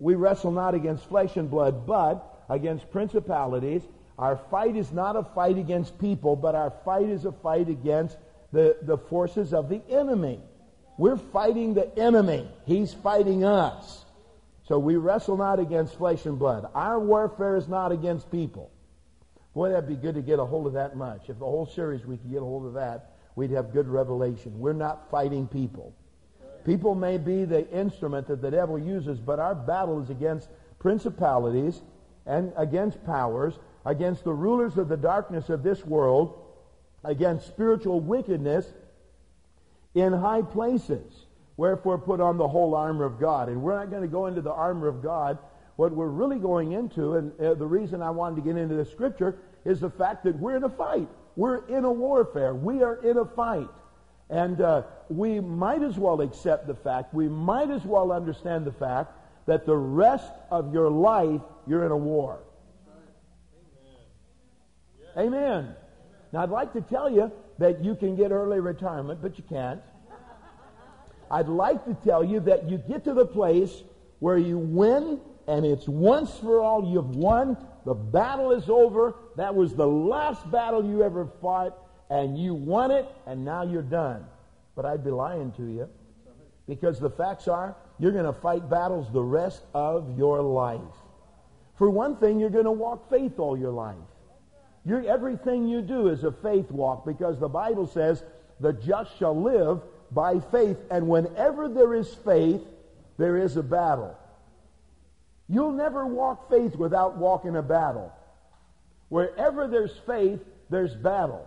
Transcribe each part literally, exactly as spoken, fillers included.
we wrestle not against flesh and blood, but against principalities. Our fight is not a fight against people, but our fight is a fight against the, the forces of the enemy. We're fighting the enemy. He's fighting us. So we wrestle not against flesh and blood. Our warfare is not against people. Boy, that'd be good to get a hold of that much. If the whole series we could get a hold of that, we'd have good revelation. We're not fighting people. People may be the instrument that the devil uses, but our battle is against principalities and against powers, against the rulers of the darkness of this world, against spiritual wickedness in high places. Wherefore put on the whole armor of God. And we're not going to go into the armor of God. What we're really going into, and uh, the reason I wanted to get into the scripture, is the fact that we're in a fight. We're in a warfare. We are in a fight. And uh, we might as well accept the fact, we might as well understand the fact that the rest of your life, you're in a war. Amen. Amen. Now, I'd like to tell you that you can get early retirement, but you can't. I'd like to tell you that you get to the place where you win, and it's once for all. You've won. The battle is over. That was the last battle you ever fought, and you won it, and now you're done. But I'd be lying to you, because the facts are you're going to fight battles the rest of your life. For one thing, you're going to walk faith all your life. You're, everything you do is a faith walk, because the Bible says the just shall live by faith, and whenever there is faith, there is a battle. You'll never walk faith without walking a battle. Wherever there's faith, there's battle.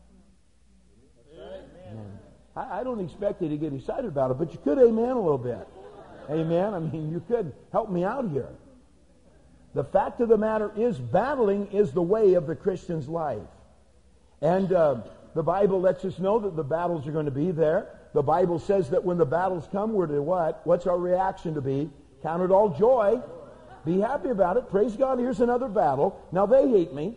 Amen. I, I don't expect you to get excited about it, but you could amen a little bit. Amen. I mean, you could help me out here. The fact of the matter is, battling is the way of the Christian's life. And uh, the Bible lets us know that the battles are going to be there. The Bible says that when the battles come, we're to what? What's our reaction to be? Count it all joy. Be happy about it. Praise God, here's another battle. Now they hate me.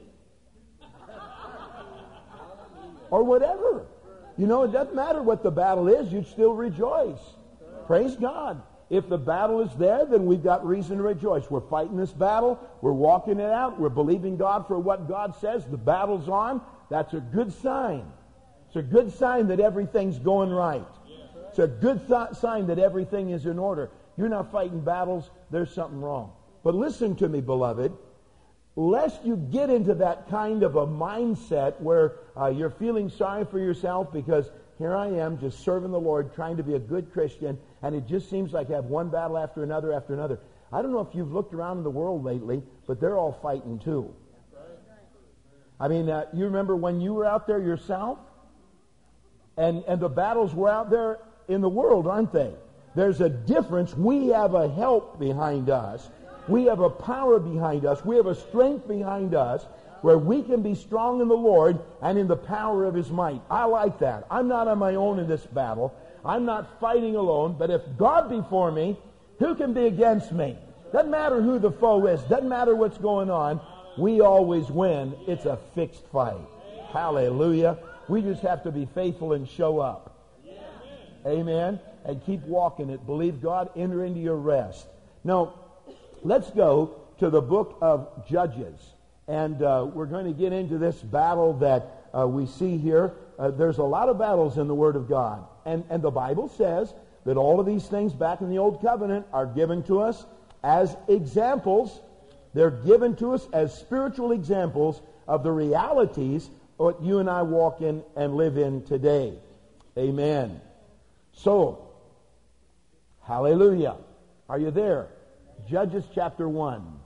Or whatever. You know, it doesn't matter what the battle is. You still rejoice. Praise God. If the battle is there, then we've got reason to rejoice. We're fighting this battle. We're walking it out. We're believing God for what God says. The battle's on. That's a good sign. It's a good sign that everything's going right. It's a good th- sign that everything is in order. You're not fighting battles. There's something wrong. But listen to me, beloved. Lest you get into that kind of a mindset where uh, you're feeling sorry for yourself because here I am just serving the Lord, trying to be a good Christian, and it just seems like I have one battle after another after another. I don't know if you've looked around in the world lately, but they're all fighting too. I mean, uh, you remember when you were out there yourself? And, and the battles were out there in the world, aren't they? There's a difference. We have a help behind us. We have a power behind us. We have a strength behind us where we can be strong in the Lord and in the power of His might. I like that. I'm not on my own in this battle. I'm not fighting alone. But if God be for me, who can be against me? Doesn't matter who the foe is. Doesn't matter what's going on. We always win. It's a fixed fight. Hallelujah. We just have to be faithful and show up. Amen. And keep walking it. Believe God. Enter into your rest. Now, let's go to the book of Judges. And uh, we're going to get into this battle that uh, we see here. Uh, there's a lot of battles in the Word of God. And, and the Bible says that all of these things back in the Old Covenant are given to us as examples. They're given to us as spiritual examples of the realities what you and I walk in and live in today. Amen. So, hallelujah. Are you there? Judges chapter one.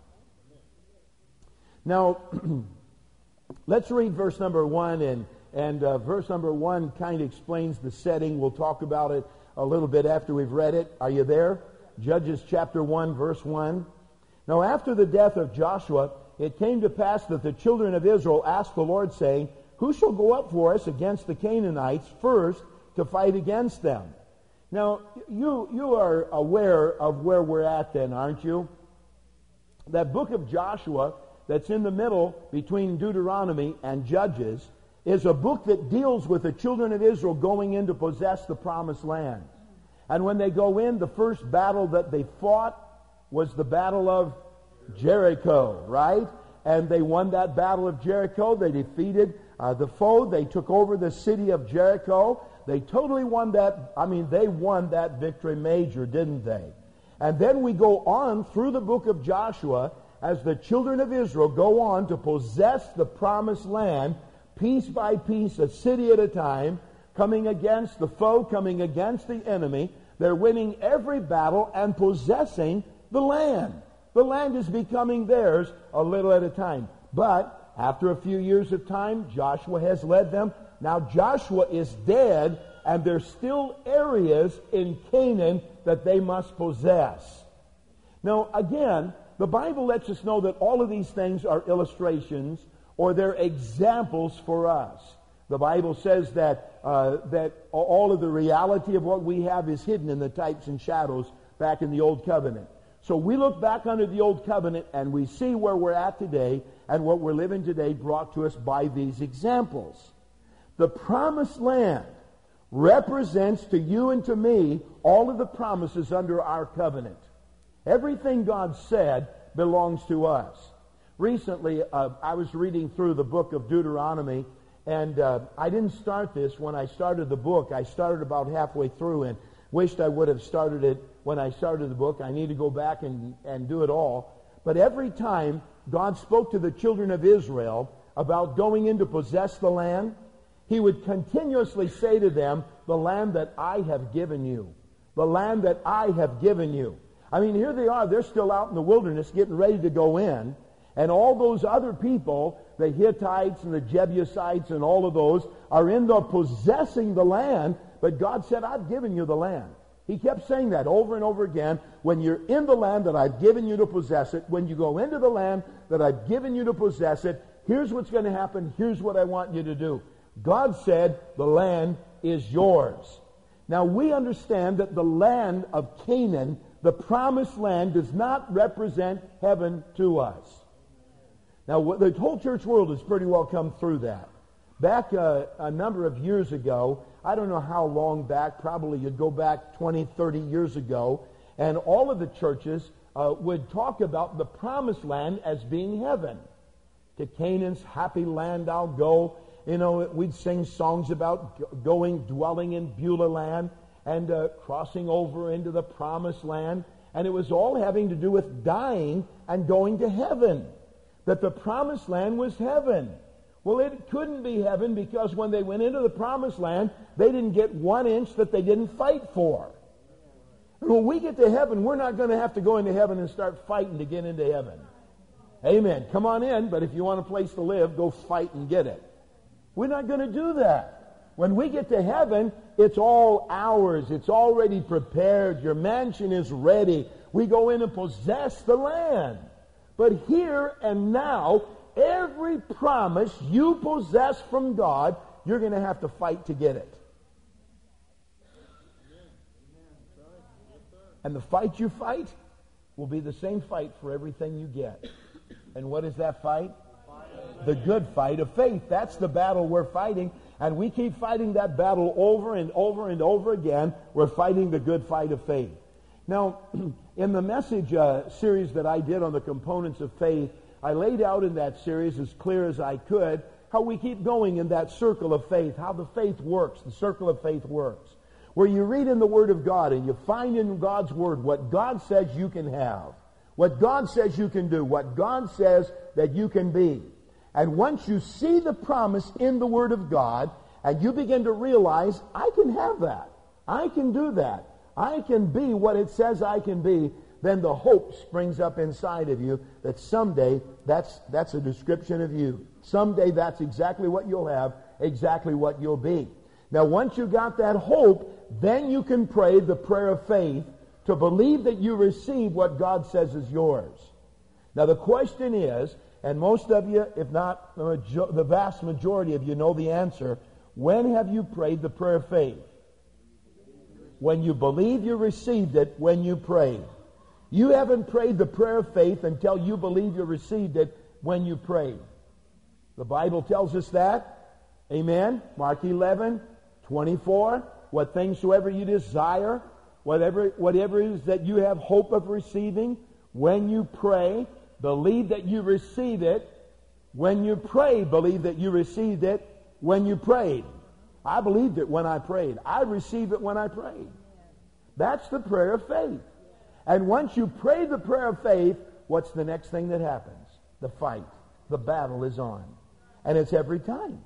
Now, let's read verse number one, and, and uh, verse number one kind of explains the setting. We'll talk about it a little bit after we've read it. Are you there? Judges chapter one, verse one. Now, after the death of Joshua, it came to pass that the children of Israel asked the Lord, saying, who shall go up for us against the Canaanites first to fight against them? Now, you, you are aware of where we're at then, aren't you? That book of Joshua that's in the middle between Deuteronomy and Judges is a book that deals with the children of Israel going in to possess the promised land. And when they go in, the first battle that they fought was the Battle of Jericho, right? And they won that Battle of Jericho. They defeated uh, the foe. They took over the city of Jericho. They totally won that. I mean, they won that victory major, didn't they? And then we go on through the book of Joshua as the children of Israel go on to possess the promised land, piece by piece, a city at a time, coming against the foe, coming against the enemy. They're winning every battle and possessing the land. The land is becoming theirs a little at a time. But after a few years of time, Joshua has led them. Now Joshua is dead, and there's still areas in Canaan that they must possess. Now, again, the Bible lets us know that all of these things are illustrations or they're examples for us. The Bible says that uh, that all of the reality of what we have is hidden in the types and shadows back in the Old Covenant. So we look back under the Old Covenant and we see where we're at today and what we're living today brought to us by these examples. The promised land represents to you and to me all of the promises under our covenant. Everything God said belongs to us. Recently, uh, I was reading through the book of Deuteronomy, and uh, I didn't start this when I started the book. I started about halfway through and wished I would have started it when I started the book. I need to go back and, and do it all. But every time God spoke to the children of Israel about going in to possess the land, He would continuously say to them, the land that I have given you. The land that I have given you. I mean, here they are. They're still out in the wilderness getting ready to go in. And all those other people, the Hittites and the Jebusites and all of those, are in there possessing the land. But God said, I've given you the land. He kept saying that over and over again. When you're in the land that I've given you to possess it, when you go into the land that I've given you to possess it, here's what's going to happen. Here's what I want you to do. God said, the land is yours. Now we understand that the land of Canaan, the promised land, does not represent heaven to us. Now the whole church world has pretty well come through that. Back uh, a number of years ago, I don't know how long back, probably you'd go back twenty, thirty years ago, and all of the churches uh, would talk about the promised land as being heaven. To Canaan's happy land I'll go. You know, we'd sing songs about going, dwelling in Beulah land and uh, crossing over into the promised land. And it was all having to do with dying and going to heaven. That the promised land was heaven. Well, it couldn't be heaven because when they went into the promised land, they didn't get one inch that they didn't fight for. And when we get to heaven, we're not going to have to go into heaven and start fighting to get into heaven. Amen. Come on in, but if you want a place to live, go fight and get it. We're not going to do that. When we get to heaven, it's all ours. It's already prepared. Your mansion is ready. We go in and possess the land. But here and now, every promise you possess from God, you're going to have to fight to get it. And the fight you fight will be the same fight for everything you get. And what is that fight? The good fight of faith. That's the battle we're fighting. And we keep fighting that battle over and over and over again. We're fighting the good fight of faith. Now, in the message uh, series that I did on the components of faith, I laid out in that series as clear as I could how we keep going in that circle of faith, how the faith works, the circle of faith works. Where you read in the Word of God and you find in God's Word what God says you can have, what God says you can do, what God says that you can be. And once you see the promise in the Word of God, and you begin to realize, I can have that. I can do that. I can be what it says I can be, then the hope springs up inside of you that someday that's, that's a description of you. Someday that's exactly what you'll have, exactly what you'll be. Now once you got that hope, then you can pray the prayer of faith to believe that you receive what God says is yours. Now the question is, and most of you, if not the vast majority of you, know the answer. When have you prayed the prayer of faith? When you believe you received it when you prayed. You haven't prayed the prayer of faith until you believe you received it when you prayed. The Bible tells us that. Amen. Mark eleven, twenty-four. What things soever you desire, whatever, whatever it is that you have hope of receiving, When you pray, believe that you receive it. When you pray, believe that you received it when you prayed. I believed it when I prayed. I received it when I prayed. That's the prayer of faith. And once you pray the prayer of faith, what's the next thing that happens? The fight. The battle is on. And it's every time.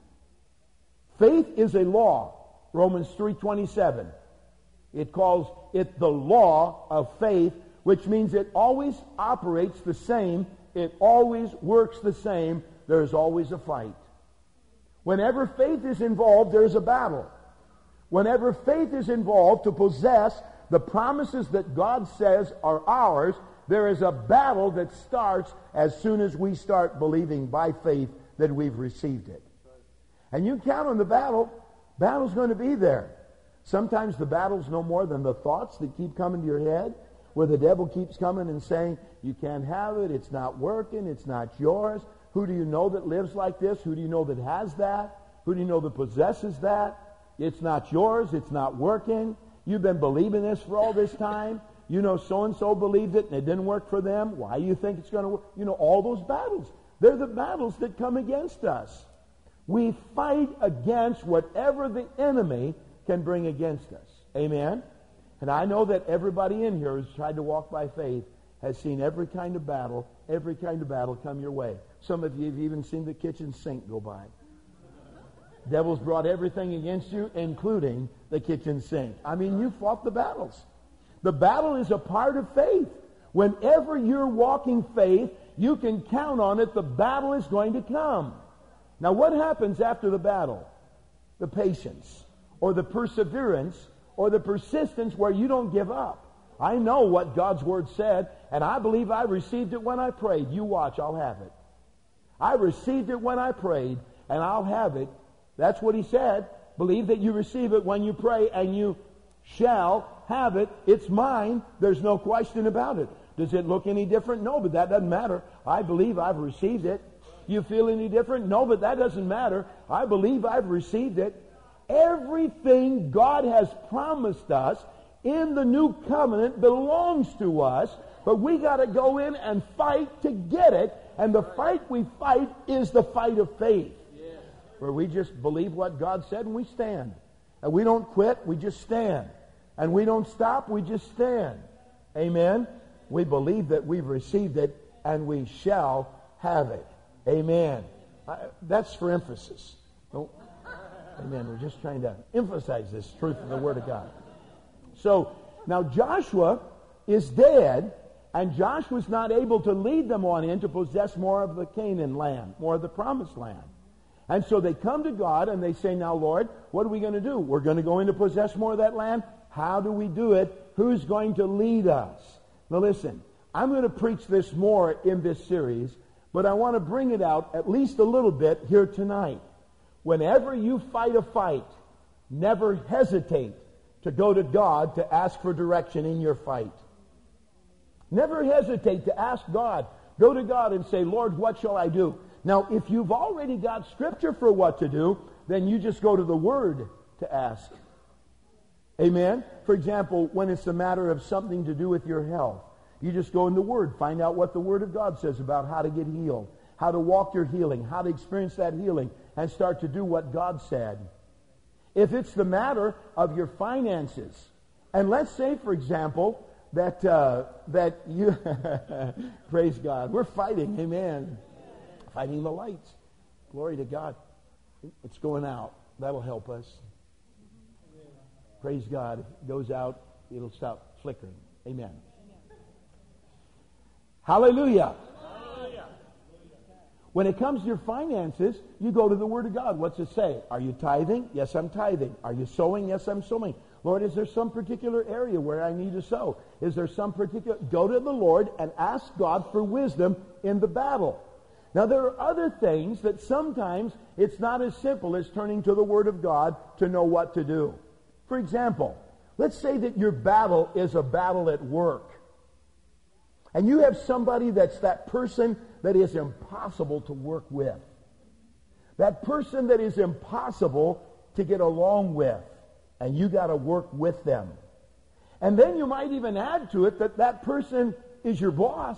Faith is a law. Romans three twenty-seven. It calls it the law of faith, which means it always operates the same. It always works the same. There's always a fight. Whenever faith is involved, there's a battle. Whenever faith is involved to possess the promises that God says are ours, there is a battle that starts as soon as we start believing by faith that we've received it. And you count on the battle. Battle's going to be there. Sometimes the battle's no more than the thoughts that keep coming to your head, where the devil keeps coming and saying, you can't have it, it's not working, it's not yours. Who do you know that lives like this? Who do you know that has that? Who do you know that possesses that? It's not yours, it's not working. You've been believing this for all this time. You know so-and-so believed it and it didn't work for them. Why do you think it's going to work? You know, all those battles. They're the battles that come against us. We fight against whatever the enemy can bring against us. Amen? And I know that everybody in here who's tried to walk by faith has seen every kind of battle, every kind of battle come your way. Some of you have even seen the kitchen sink go by. Devil's brought everything against you, including the kitchen sink. I mean, you fought the battles. The battle is a part of faith. Whenever you're walking faith, you can count on it. The battle is going to come. Now, what happens after the battle? The patience, or the perseverance, or the persistence where you don't give up. I know what God's Word said, and I believe I received it when I prayed. You watch, I'll have it. I received it when I prayed, and I'll have it. That's what He said. Believe that you receive it when you pray, and you shall have it. It's mine. There's no question about it. Does it look any different? No, but that doesn't matter. I believe I've received it. You feel any different? No, but that doesn't matter. I believe I've received it. Everything God has promised us in the new covenant belongs to us, but we got to go in and fight to get it, and the fight we fight is the fight of faith, where we just believe what God said and we stand. And we don't quit, we just stand. And we don't stop, we just stand. Amen? We believe that we've received it, and we shall have it. Amen. Uh, that's for emphasis. Don't, amen. We're just trying to emphasize this truth of the Word of God. So, now Joshua is dead, and Joshua's not able to lead them on in to possess more of the Canaan land, more of the promised land. And so they come to God and they say, now, Lord, what are we going to do? We're going to go in to possess more of that land. How do we do it? Who's going to lead us? Now, listen, I'm going to preach this more in this series, but I want to bring it out at least a little bit here tonight. Whenever you fight a fight, never hesitate to go to God to ask for direction in your fight. Never hesitate to ask God. Go to God and say, Lord, what shall I do? Now, if you've already got Scripture for what to do, then you just go to the Word to ask. Amen? For example, when it's a matter of something to do with your health, you just go in the Word. Find out what the Word of God says about how to get healed, how to walk your healing, how to experience that healing, and start to do what God said. If it's the matter of your finances, and let's say, for example, that uh, that you, praise God, we're fighting, amen, fighting the lights. Glory to God. It's going out. That'll help us. Praise God. If it goes out, it'll stop flickering. Amen. Hallelujah. Hallelujah. When it comes to your finances, you go to the Word of God. What's it say? Are you tithing? Yes, I'm tithing. Are you sowing? Yes, I'm sowing. Lord, is there some particular area where I need to sow? Is there some particular... Go to the Lord and ask God for wisdom in the battle. Now, there are other things that sometimes it's not as simple as turning to the Word of God to know what to do. For example, let's say that your battle is a battle at work. And you have somebody that's that person that is impossible to work with. That person that is impossible to get along with. And you got to work with them. And then you might even add to it that that person is your boss,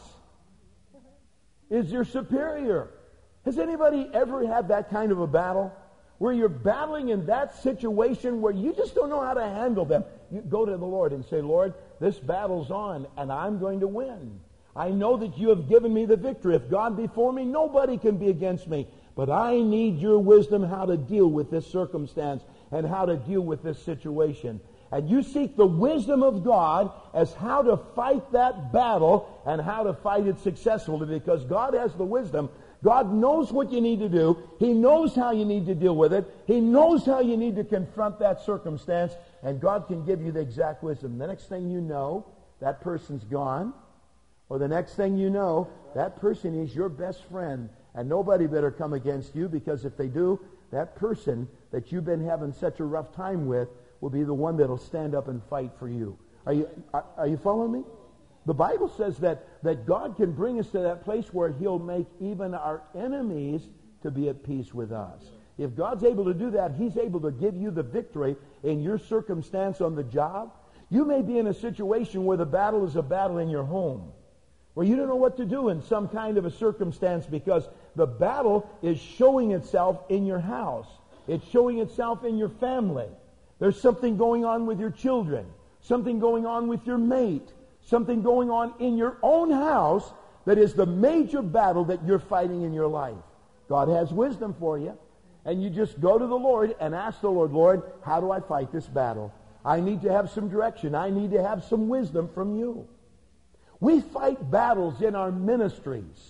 is your superior. Has anybody ever had that kind of a battle where you're battling in that situation where you just don't know how to handle them? You go to the Lord and say, Lord, this battle's on and I'm going to win. I know that you have given me the victory. If God be for me, nobody can be against me. But I need your wisdom how to deal with this circumstance and how to deal with this situation. And you seek the wisdom of God as how to fight that battle and how to fight it successfully, because God has the wisdom. God knows what you need to do. He knows how you need to deal with it. He knows how you need to confront that circumstance. And God can give you the exact wisdom. The next thing you know, that person's gone. Or the next thing you know, that person is your best friend. And nobody better come against you, because if they do, that person that you've been having such a rough time with will be the one that will stand up and fight for you. Are you, are, are you following me? The Bible says that, that God can bring us to that place where He'll make even our enemies to be at peace with us. If God's able to do that, He's able to give you the victory in your circumstance on the job. You may be in a situation where the battle is a battle in your home, where you don't know what to do in some kind of a circumstance, because the battle is showing itself in your house. It's showing itself in your family. There's something going on with your children, something going on with your mate, something going on in your own house that is the major battle that you're fighting in your life. God has wisdom for you. And you just go to the Lord and ask the Lord, Lord, how do I fight this battle? I need to have some direction. I need to have some wisdom from you. We fight battles in our ministries.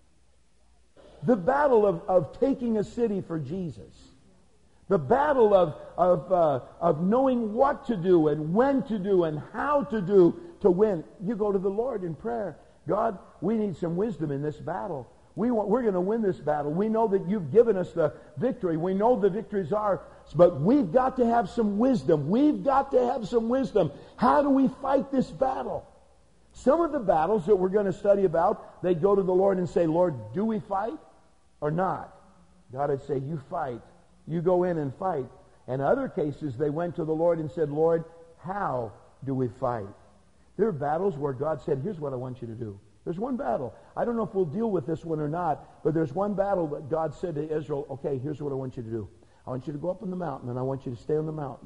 The battle of, of taking a city for Jesus. The battle of, of, uh, of knowing what to do and when to do and how to do to win. You go to the Lord in prayer. God, we need some wisdom in this battle. We want, we're going to win this battle. We know that you've given us the victory. We know the victories are, but we've got to have some wisdom. We've got to have some wisdom. How do we fight this battle? Some of the battles that we're going to study about, they go to the Lord and say, Lord, do we fight or not? God would say, you fight. You go in and fight. In other cases, they went to the Lord and said, Lord, how do we fight? There are battles where God said, here's what I want you to do. There's one battle. I don't know if we'll deal with this one or not, but there's one battle that God said to Israel, okay, here's what I want you to do. I want you to go up on the mountain, and I want you to stay on the mountain.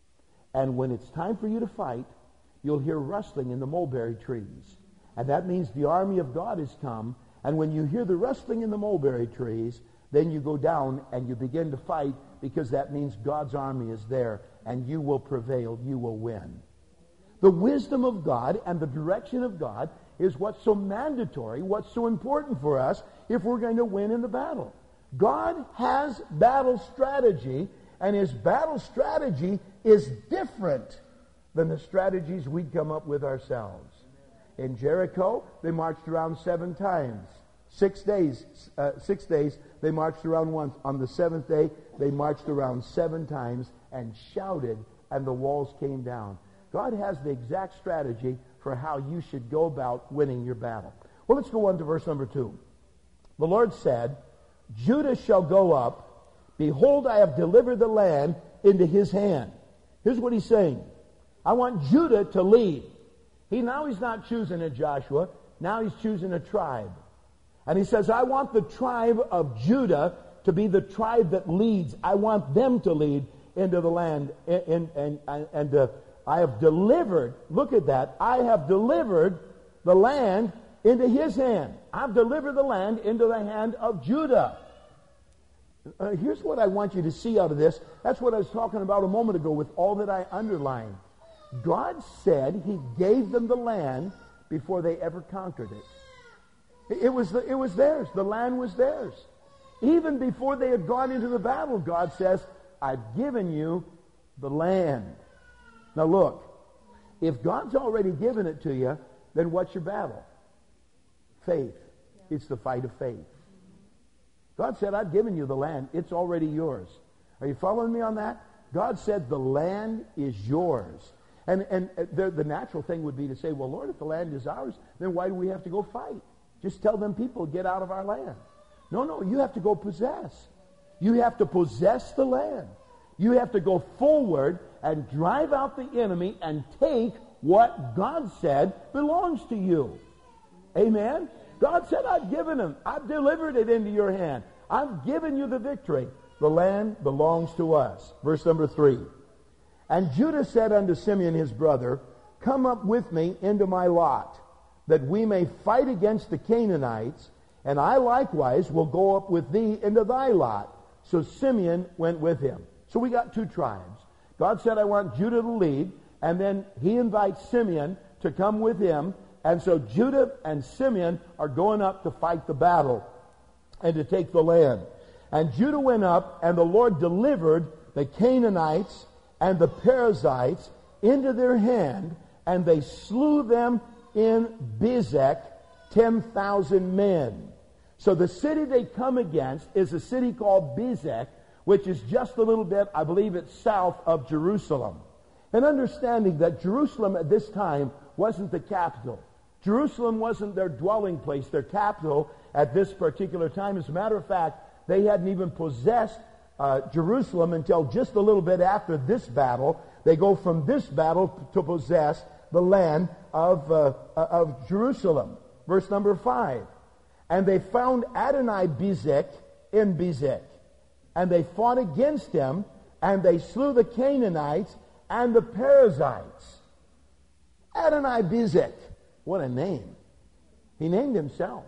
And when it's time for you to fight, you'll hear rustling in the mulberry trees. And that means the army of God has come. And when you hear the rustling in the mulberry trees, then you go down and you begin to fight, because that means God's army is there, and you will prevail. You will win. The wisdom of God and the direction of God is what's so mandatory, what's so important for us if we're going to win in the battle. God has battle strategy, and His battle strategy is different than the strategies we'd come up with ourselves. In Jericho, they marched around seven times. Six days, uh, six days, they marched around once. On the seventh day, they marched around seven times and shouted, and the walls came down. God has the exact strategy for how you should go about winning your battle. Well, let's go on to verse number two. The Lord said, Judah shall go up. Behold, I have delivered the land into his hand. Here's what he's saying. I want Judah to lead. He now he's not choosing a Joshua. Now he's choosing a tribe. And he says, I want the tribe of Judah to be the tribe that leads. I want them to lead into the land. And, and, and, and uh, I have delivered, look at that, I have delivered the land into his hand. I've delivered the land into the hand of Judah. Uh, here's what I want you to see out of this. That's what I was talking about a moment ago with all that I underlined. God said He gave them the land before they ever conquered it. It was, the, it was theirs. The land was theirs. Even before they had gone into the battle, God says, I've given you the land. Now look, if God's already given it to you, then what's your battle? Faith. It's the fight of faith. God said, I've given you the land. It's already yours. Are you following me on that? God said the land is yours. And, and the, the natural thing would be to say, well, Lord, if the land is ours, then why do we have to go fight? Just tell them people, get out of our land. No, no, you have to go possess. You have to possess the land. You have to go forward and drive out the enemy and take what God said belongs to you. Amen? God said, I've given them. I've delivered it into your hand. I've given you the victory. The land belongs to us. Verse number three. And Judah said unto Simeon his brother, come up with me into my lot, that we may fight against the Canaanites, and I likewise will go up with thee into thy lot. So Simeon went with him. So we got two tribes. God said, I want Judah to lead, and then he invites Simeon to come with him. And so Judah and Simeon are going up to fight the battle and to take the land. And Judah went up, and the Lord delivered the Canaanites and the Perizzites into their hand, and they slew them in Bezek, ten thousand men. So the city they come against is a city called Bezek, which is just a little bit, I believe it's south of Jerusalem. And understanding that Jerusalem at this time wasn't the capital. Jerusalem wasn't their dwelling place, their capital at this particular time. As a matter of fact, they hadn't even possessed uh, Jerusalem until just a little bit after this battle. They go from this battle to possess the land of, uh, of Jerusalem. Verse number five. And they found Adoni-Bezek in Bezek. And they fought against him, and they slew the Canaanites and the Perizzites. Adoni-Bezek. What a name. He named himself.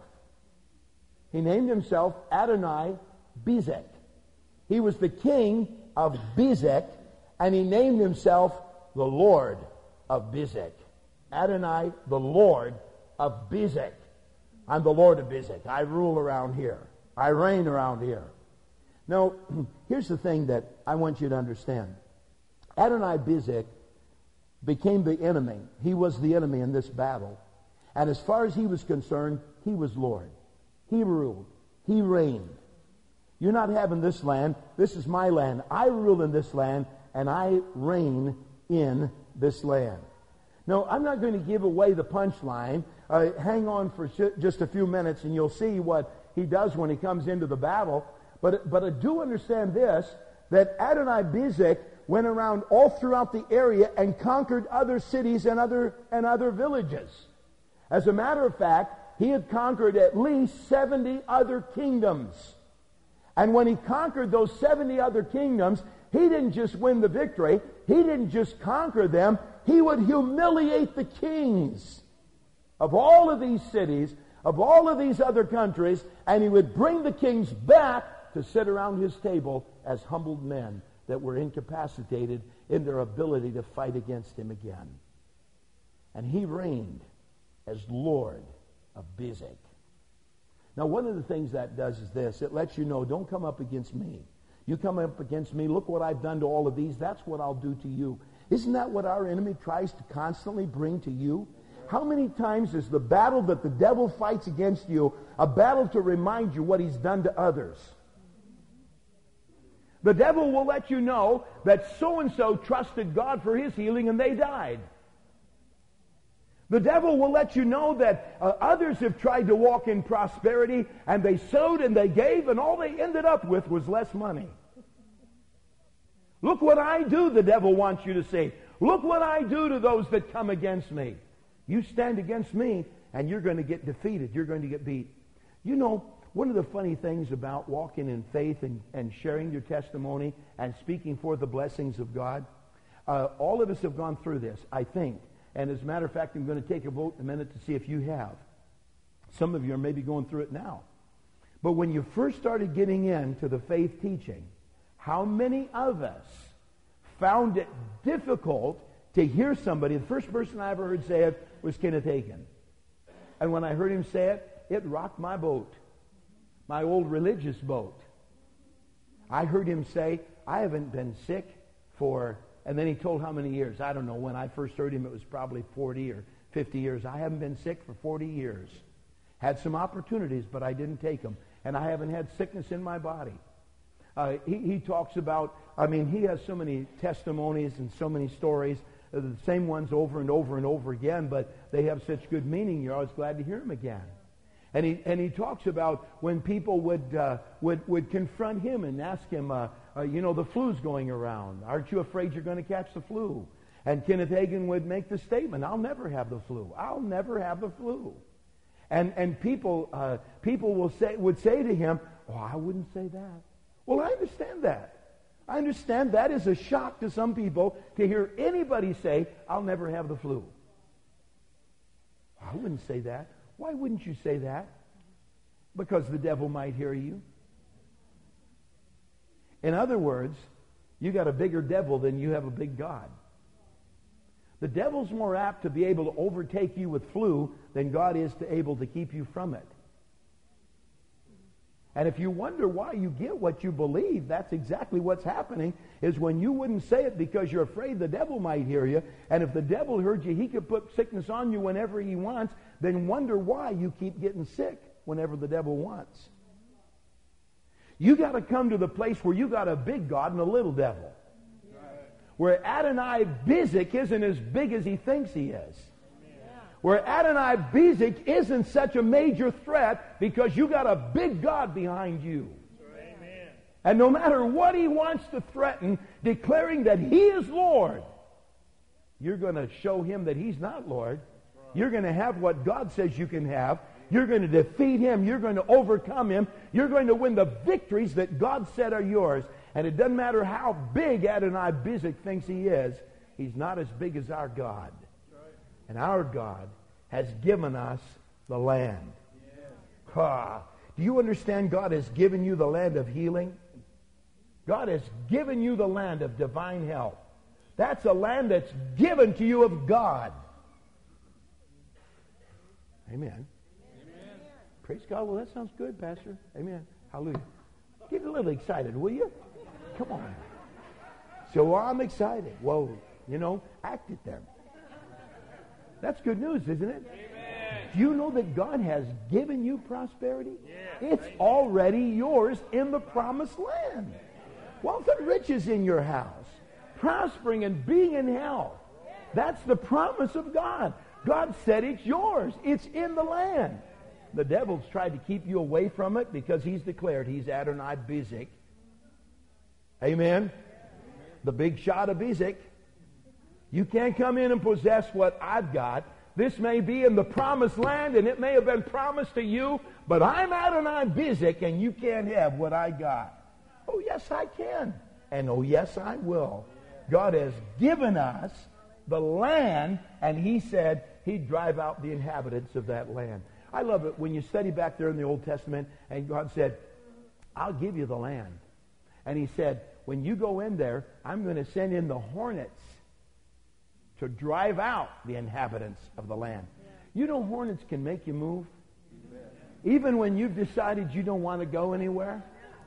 He named himself Adoni-Bezek. He was the king of Bezek, and he named himself the Lord of Bezek. Adonai, the Lord of Bezek. I'm the Lord of Bezek. I rule around here. I reign around here. Now, here's the thing that I want you to understand. Adoni-Bezek became the enemy. He was the enemy in this battle. And as far as he was concerned, he was Lord. He ruled. He reigned. You're not having this land. This is my land. I rule in this land, and I reign in this land. No, I'm not going to give away the punchline. Uh, hang on for sh- just a few minutes, and you'll see what he does when he comes into the battle. But, but I do understand this, that Adoni-Bezek went around all throughout the area and conquered other cities and other, and other villages. As a matter of fact, he had conquered at least seventy other kingdoms. And when he conquered those seventy other kingdoms, he didn't just win the victory. He didn't just conquer them. He would humiliate the kings of all of these cities, of all of these other countries, and he would bring the kings back to sit around his table as humbled men that were incapacitated in their ability to fight against him again. And he reigned as Lord of Bezek. Now, one of the things that does is this. It lets you know, don't come up against me. You come up against me, look what I've done to all of these. That's what I'll do to you. Isn't that what our enemy tries to constantly bring to you? How many times is the battle that the devil fights against you a battle to remind you what he's done to others? The devil will let you know that so-and-so trusted God for his healing and they died. The devil will let you know that uh, others have tried to walk in prosperity and they sowed and they gave and all they ended up with was less money. Look what I do, the devil wants you to say. Look what I do to those that come against me. You stand against me and you're going to get defeated. You're going to get beat. You know, one of the funny things about walking in faith and, and sharing your testimony and speaking for the blessings of God, uh, all of us have gone through this, I think. And as a matter of fact, I'm going to take a vote in a minute to see if you have. Some of you are maybe going through it now. But when you first started getting into the faith teaching, how many of us found it difficult to hear somebody? The first person I ever heard say it was Kenneth Hagin. And when I heard him say it, it rocked my boat, my old religious boat. I heard him say, I haven't been sick for... And then he told how many years. I don't know. When I first heard him, it was probably forty or fifty years. I haven't been sick for forty years. Had some opportunities, but I didn't take them. And I haven't had sickness in my body. Uh, he, he talks about, I mean, he has so many testimonies and so many stories, uh, the same ones over and over and over again, but they have such good meaning, you're always glad to hear them again. And he and he talks about when people would uh, would would confront him and ask him, uh, uh, you know, the flu's going around. Aren't you afraid you're going to catch the flu? And Kenneth Hagin would make the statement, I'll never have the flu. I'll never have the flu. And and people uh, people will say would say to him, "Oh, I wouldn't say that." Well, I understand that. I understand that is a shock to some people to hear anybody say, "I'll never have the flu." I wouldn't say that. Why wouldn't you say that? Because the devil might hear you. In other words, you got a bigger devil than you have a big God. The devil's more apt to be able to overtake you with flu than God is to able to keep you from it. And if you wonder why you get what you believe, that's exactly what's happening, is when you wouldn't say it because you're afraid the devil might hear you, and if the devil heard you, he could put sickness on you whenever he wants, then wonder why you keep getting sick whenever the devil wants. You got to come to the place where you got a big God and a little devil. Where Adonai Bezek isn't as big as he thinks he is. Where Adonai Bezek isn't such a major threat because you got a big God behind you. Amen. And no matter what he wants to threaten, declaring that he is Lord, you're going to show him that he's not Lord. You're going to have what God says you can have. You're going to defeat him. You're going to overcome him. You're going to win the victories that God said are yours. And it doesn't matter how big Adonai Bezek thinks he is, he's not as big as our God. And our God has given us the land. Ah, do you understand God has given you the land of healing? God has given you the land of divine health. That's a land that's given to you of God. Amen. Amen. Praise God. Well, that sounds good, Pastor. Amen. Hallelujah. Get a little excited, will you? Come on. So I'm excited. Well, you know, act it then. That's good news, isn't it? Amen. Do you know that God has given you prosperity? Yeah. It's already yours in the promised land. Wealth and riches in your house. Prospering and being in health. That's the promise of God. God said it's yours. It's in the land. The devil's tried to keep you away from it because he's declared he's Adonai Bezek. Amen? The big shot of Bezek. You can't come in and possess what I've got. This may be in the promised land, and it may have been promised to you, but I'm Adonai Bezek, and you can't have what I got. Oh, yes, I can. And oh, yes, I will. God has given us the land, and he said he'd drive out the inhabitants of that land. I love it when you study back there in the Old Testament, and God said, I'll give you the land. And he said, when you go in there, I'm going to send in the hornets to drive out the inhabitants of the land. You know hornets can make you move? Even when you've decided you don't want to go anywhere?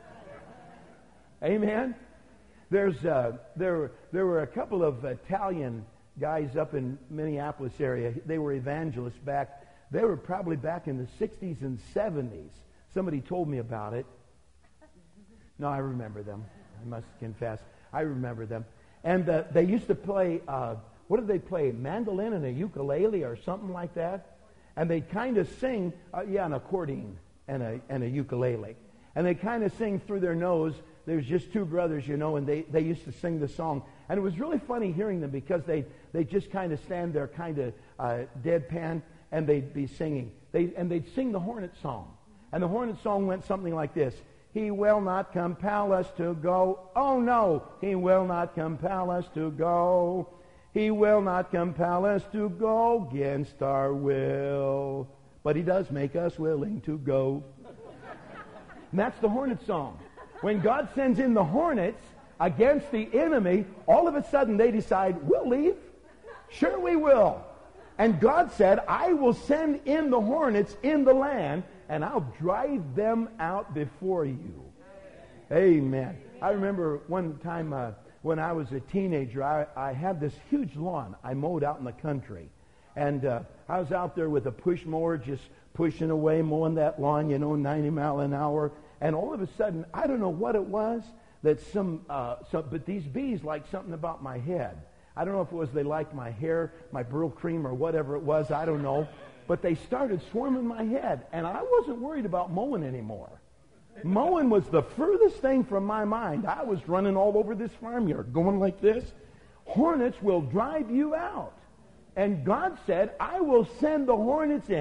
Amen? There's uh, there, there were a couple of Italian guys up in Minneapolis area. They were evangelists back. They were probably back in the sixties and seventies. Somebody told me about it. No, I remember them. I must confess. I remember them. And uh, they used to play... Uh, What did they play? Mandolin and a ukulele or something like that? And they kind of sing, uh, yeah, an accordion and a, and a ukulele. And they kind of sing through their nose. There's just two brothers, you know, and they, they used to sing the song. And it was really funny hearing them because they, they just kind of stand there kind of uh, deadpan, and they'd be singing. They, and they'd sing the Hornet song. And the Hornet song went something like this. He will not compel us to go. Oh, no, he will not compel us to go. He will not compel us to go against our will. But he does make us willing to go. And that's the hornet song. When God sends in the hornets against the enemy, all of a sudden they decide, we'll leave. Sure we will. And God said, I will send in the hornets in the land, and I'll drive them out before you. Amen. I remember one time... Uh, When I was a teenager, I, I had this huge lawn I mowed out in the country. And uh, I was out there with a push mower just pushing away, mowing that lawn, you know, ninety mile an hour. And all of a sudden, I don't know what it was, that some, uh, some, but these bees liked something about my head. I don't know if it was they liked my hair, my Brill cream, or whatever it was, I don't know. But they started swarming my head. And I wasn't worried about mowing anymore. Mowing was the furthest thing from my mind. I was running all over this farmyard, going like this. Hornets will drive you out. And God said, I will send the hornets in,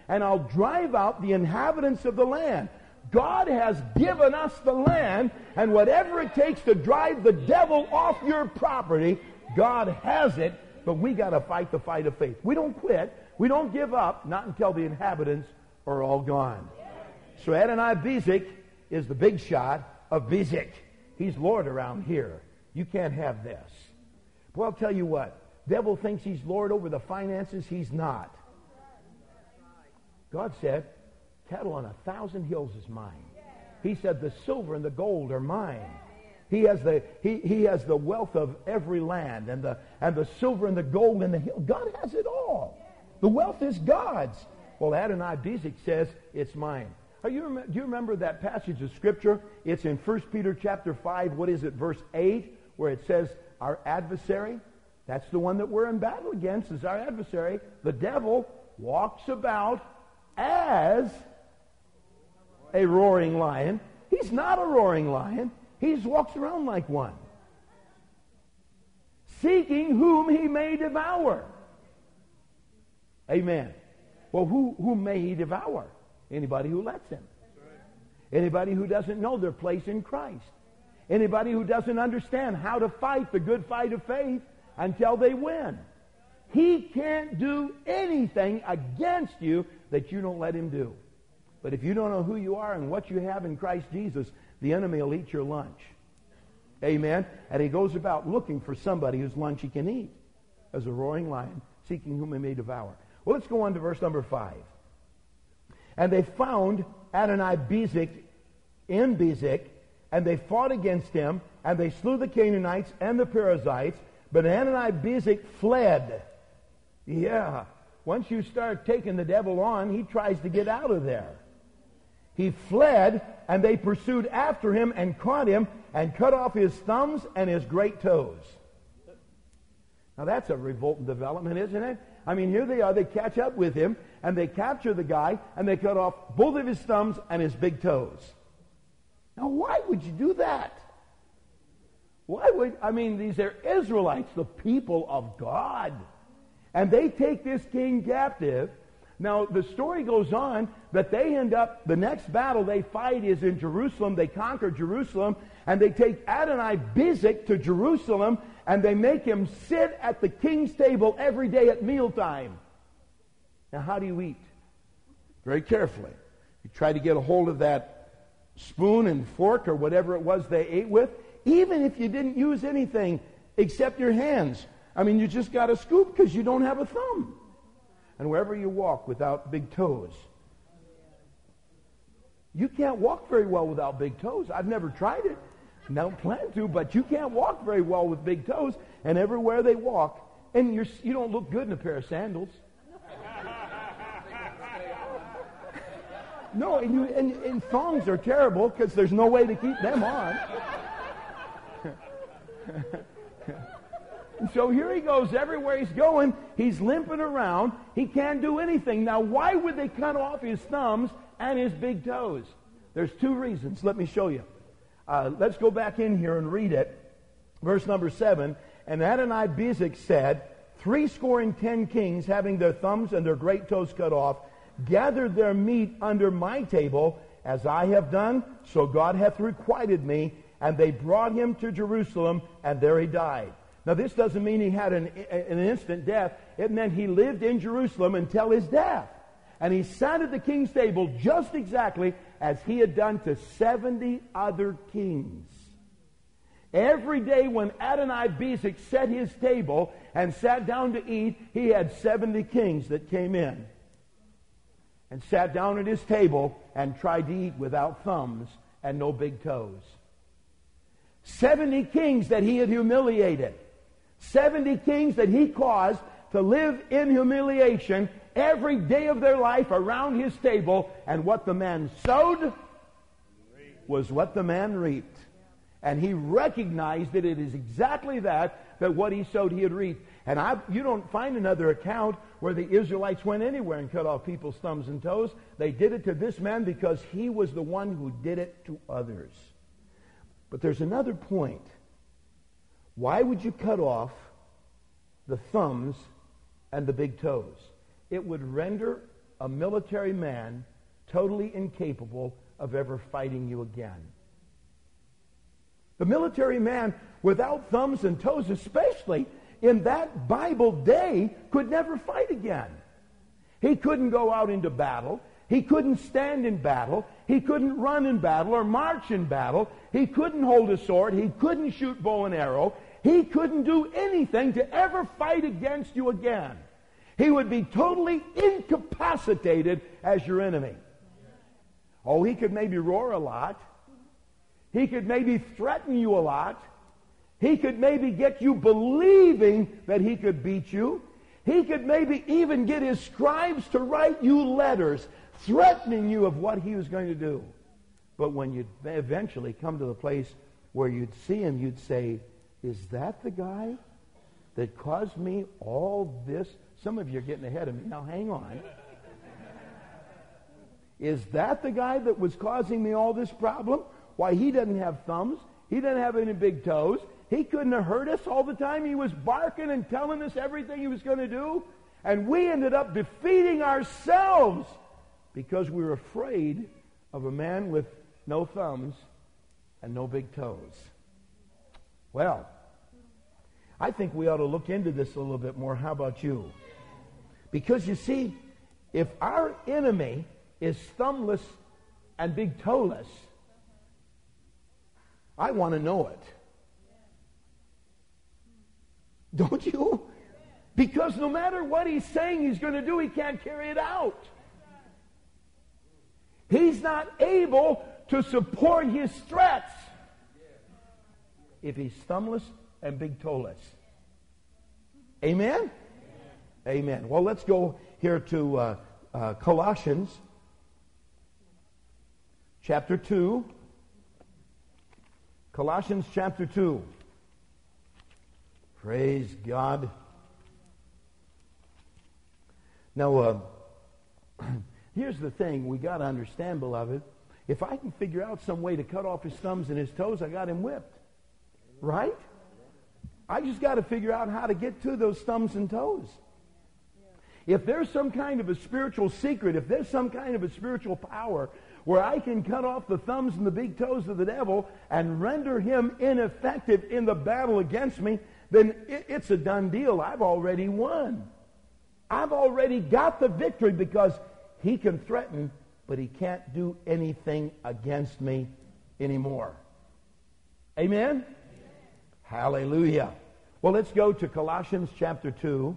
and I'll drive out the inhabitants of the land. God has given us the land, and whatever it takes to drive the devil off your property, God has it, but we got to fight the fight of faith. We don't quit. We don't give up, not until the inhabitants are all gone. So Adonai-Bezek is the big shot of Bezek. He's Lord around here. You can't have this. Well, I'll tell you what. Devil thinks he's Lord over the finances. He's not. God said, cattle on a thousand hills is mine. He said, the silver and the gold are mine. He has the he, he has the wealth of every land, and the and the silver and the gold and the hill. God has it all. The wealth is God's. Well, Adonai-Bezek says, it's mine. Are you rem- do you remember that passage of Scripture? It's in First Peter chapter five, what is it, verse eight, where it says, our adversary, that's the one that we're in battle against, is our adversary. The devil walks about as a roaring lion. He's not a roaring lion. He just walks around like one, seeking whom he may devour. Amen. Well, who, who may he devour? Anybody who lets him. Anybody who doesn't know their place in Christ. Anybody who doesn't understand how to fight the good fight of faith until they win. He can't do anything against you that you don't let him do. But if you don't know who you are and what you have in Christ Jesus, the enemy will eat your lunch. Amen? And he goes about looking for somebody whose lunch he can eat, as a roaring lion, seeking whom he may devour. Well, let's go on to verse number five. And they found Adonai-Bezek in Bezek, and they fought against him, and they slew the Canaanites and the Perizzites, but Adonai-Bezek fled. Yeah, once you start taking the devil on, he tries to get out of there. He fled, and they pursued after him and caught him and cut off his thumbs and his great toes. Now that's a revolting development, isn't it? I mean, here they are, they catch up with him, and they capture the guy, and they cut off both of his thumbs and his big toes. Now, why would you do that? Why would, I mean, these are Israelites, the people of God. And they take this king captive. Now, the story goes on that they end up, the next battle they fight is in Jerusalem. They conquer Jerusalem, and they take Adonai-Bezek to Jerusalem, and they make him sit at the king's table every day at mealtime. Now, how do you eat? Very carefully. You try to get a hold of that spoon and fork or whatever it was they ate with, even if you didn't use anything except your hands. I mean, you just got to scoop because you don't have a thumb. And wherever you walk without big toes, you can't walk very well without big toes. I've never tried it. Don't plan to, but you can't walk very well with big toes. And everywhere they walk, and you're, you don't look good in a pair of sandals. No, and, you, and, and thongs are terrible because there's no way to keep them on. And so here he goes, everywhere he's going, he's limping around. He can't do anything. Now, why would they cut off his thumbs and his big toes? There's two reasons. Let me show you. Uh, let's go back in here and read it. Verse number seven. And Adonai-Bezek said, Three score and ten kings, having their thumbs and their great toes cut off, gathered their meat under my table, as I have done, so God hath requited me. And they brought him to Jerusalem, and there he died. Now, this doesn't mean he had an, an instant death. It meant he lived in Jerusalem until his death. And he sat at the king's table just exactly as he had done to seventy other kings. Every day when Adonai-Bezek set his table and sat down to eat, he had seventy kings that came in and sat down at his table and tried to eat without thumbs and no big toes. seventy kings that he had humiliated. seventy kings that he caused to live in humiliation every day of their life around his table. And what the man sowed was what the man reaped. And he recognized that it is exactly that, that what he sowed he had reaped. And I, you don't find another account where the Israelites went anywhere and cut off people's thumbs and toes. They did it to this man because he was the one who did it to others. But there's another point. Why would you cut off the thumbs and the big toes? It would render a military man totally incapable of ever fighting you again. The military man without thumbs and toes, especially in that Bible day, could never fight again. He couldn't go out into battle. He couldn't stand in battle. He couldn't run in battle or march in battle. He couldn't hold a sword. He couldn't shoot bow and arrow. He couldn't do anything to ever fight against you again. He would be totally incapacitated as your enemy. Oh, he could maybe roar a lot. He could maybe threaten you a lot. He could maybe get you believing that he could beat you. He could maybe even get his scribes to write you letters threatening you of what he was going to do. But when you'd eventually come to the place where you'd see him, you'd say, is that the guy that caused me all this? Some of you are getting ahead of me. Now, hang on. Is that the guy that was causing me all this problem? Why, he doesn't have thumbs. He doesn't have any big toes. He couldn't have hurt us all the time. He was barking and telling us everything he was going to do. And we ended up defeating ourselves because we were afraid of a man with no thumbs and no big toes. Well, I think we ought to look into this a little bit more. How about you? Because you see, if our enemy is thumbless and big toeless, I want to know it. Don't you? Because no matter what he's saying he's going to do, he can't carry it out. He's not able to support his threats if he's thumbless and big toeless. Amen? Amen. Well, let's go here to uh, uh, Colossians chapter two. Colossians chapter two. Praise God. Now, uh, here's the thing we got to understand, beloved. If I can figure out some way to cut off his thumbs and his toes, I got him whipped. Right? I just got to figure out how to get to those thumbs and toes. If there's some kind of a spiritual secret, if there's some kind of a spiritual power where I can cut off the thumbs and the big toes of the devil and render him ineffective in the battle against me, then it's a done deal. I've already won. I've already got the victory because he can threaten, but he can't do anything against me anymore. Amen? Amen. Hallelujah. Well, let's go to Colossians chapter two.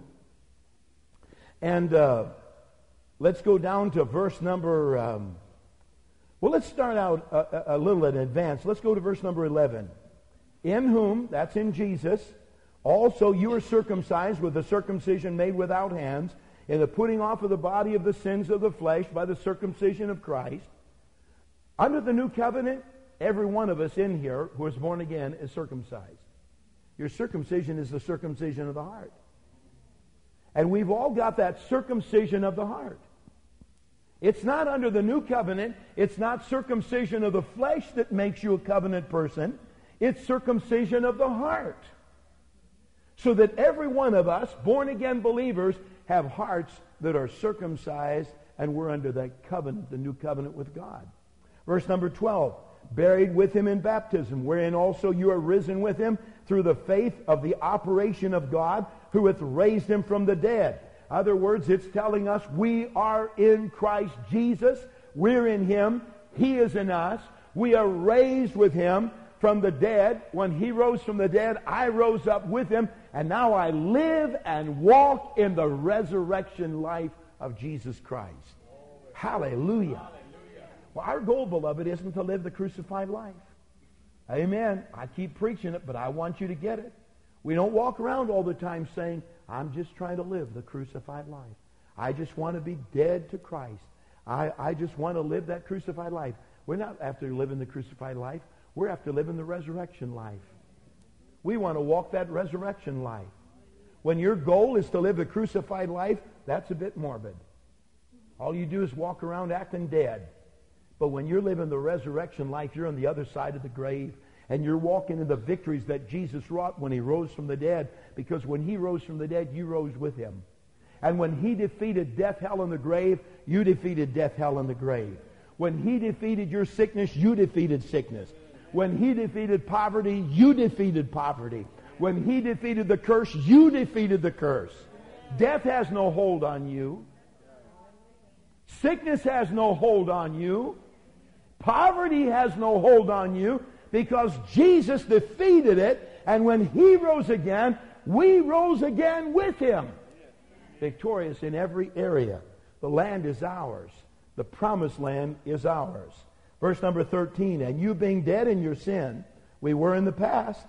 And uh, let's go down to verse number... Um, well, let's start out a, a little in advance. Let's go to verse number eleven. In whom, that's in Jesus, also you are circumcised with a circumcision made without hands, in the putting off of the body of the sins of the flesh by the circumcision of Christ. Under the new covenant, every one of us in here who is born again is circumcised. Your circumcision is the circumcision of the heart. And we've all got that circumcision of the heart. It's not under the new covenant. It's not circumcision of the flesh that makes you a covenant person. It's circumcision of the heart. So that every one of us, born-again believers, have hearts that are circumcised, and we're under that covenant, the new covenant with God. Verse number twelve, buried with him in baptism, wherein also you are risen with him through the faith of the operation of God, who hath raised him from the dead. Other words, it's telling us we are in Christ Jesus. We're in him. He is in us. We are raised with him from the dead. When he rose from the dead, I rose up with him. And now I live and walk in the resurrection life of Jesus Christ. Hallelujah. Hallelujah. Well, our goal, beloved, isn't to live the crucified life. Amen. I keep preaching it, but I want you to get it. We don't walk around all the time saying, I'm just trying to live the crucified life. I just want to be dead to Christ. I, I just want to live that crucified life. We're not after living the crucified life. We're after living the resurrection life. We want to walk that resurrection life. When your goal is to live the crucified life, that's a bit morbid. All you do is walk around acting dead. But when you're living the resurrection life, you're on the other side of the grave. And you're walking in the victories that Jesus wrought when he rose from the dead. Because when he rose from the dead, you rose with him. And when he defeated death, hell, and the grave, you defeated death, hell, and the grave. When he defeated your sickness, you defeated sickness. When he defeated poverty, you defeated poverty. When he defeated the curse, you defeated the curse. Death has no hold on you. Sickness has no hold on you. Poverty has no hold on you, because Jesus defeated it, and when he rose again, we rose again with him. Victorious in every area. The land is ours. The promised land is ours. Verse number thirteen, and you being dead in your sin, we were in the past,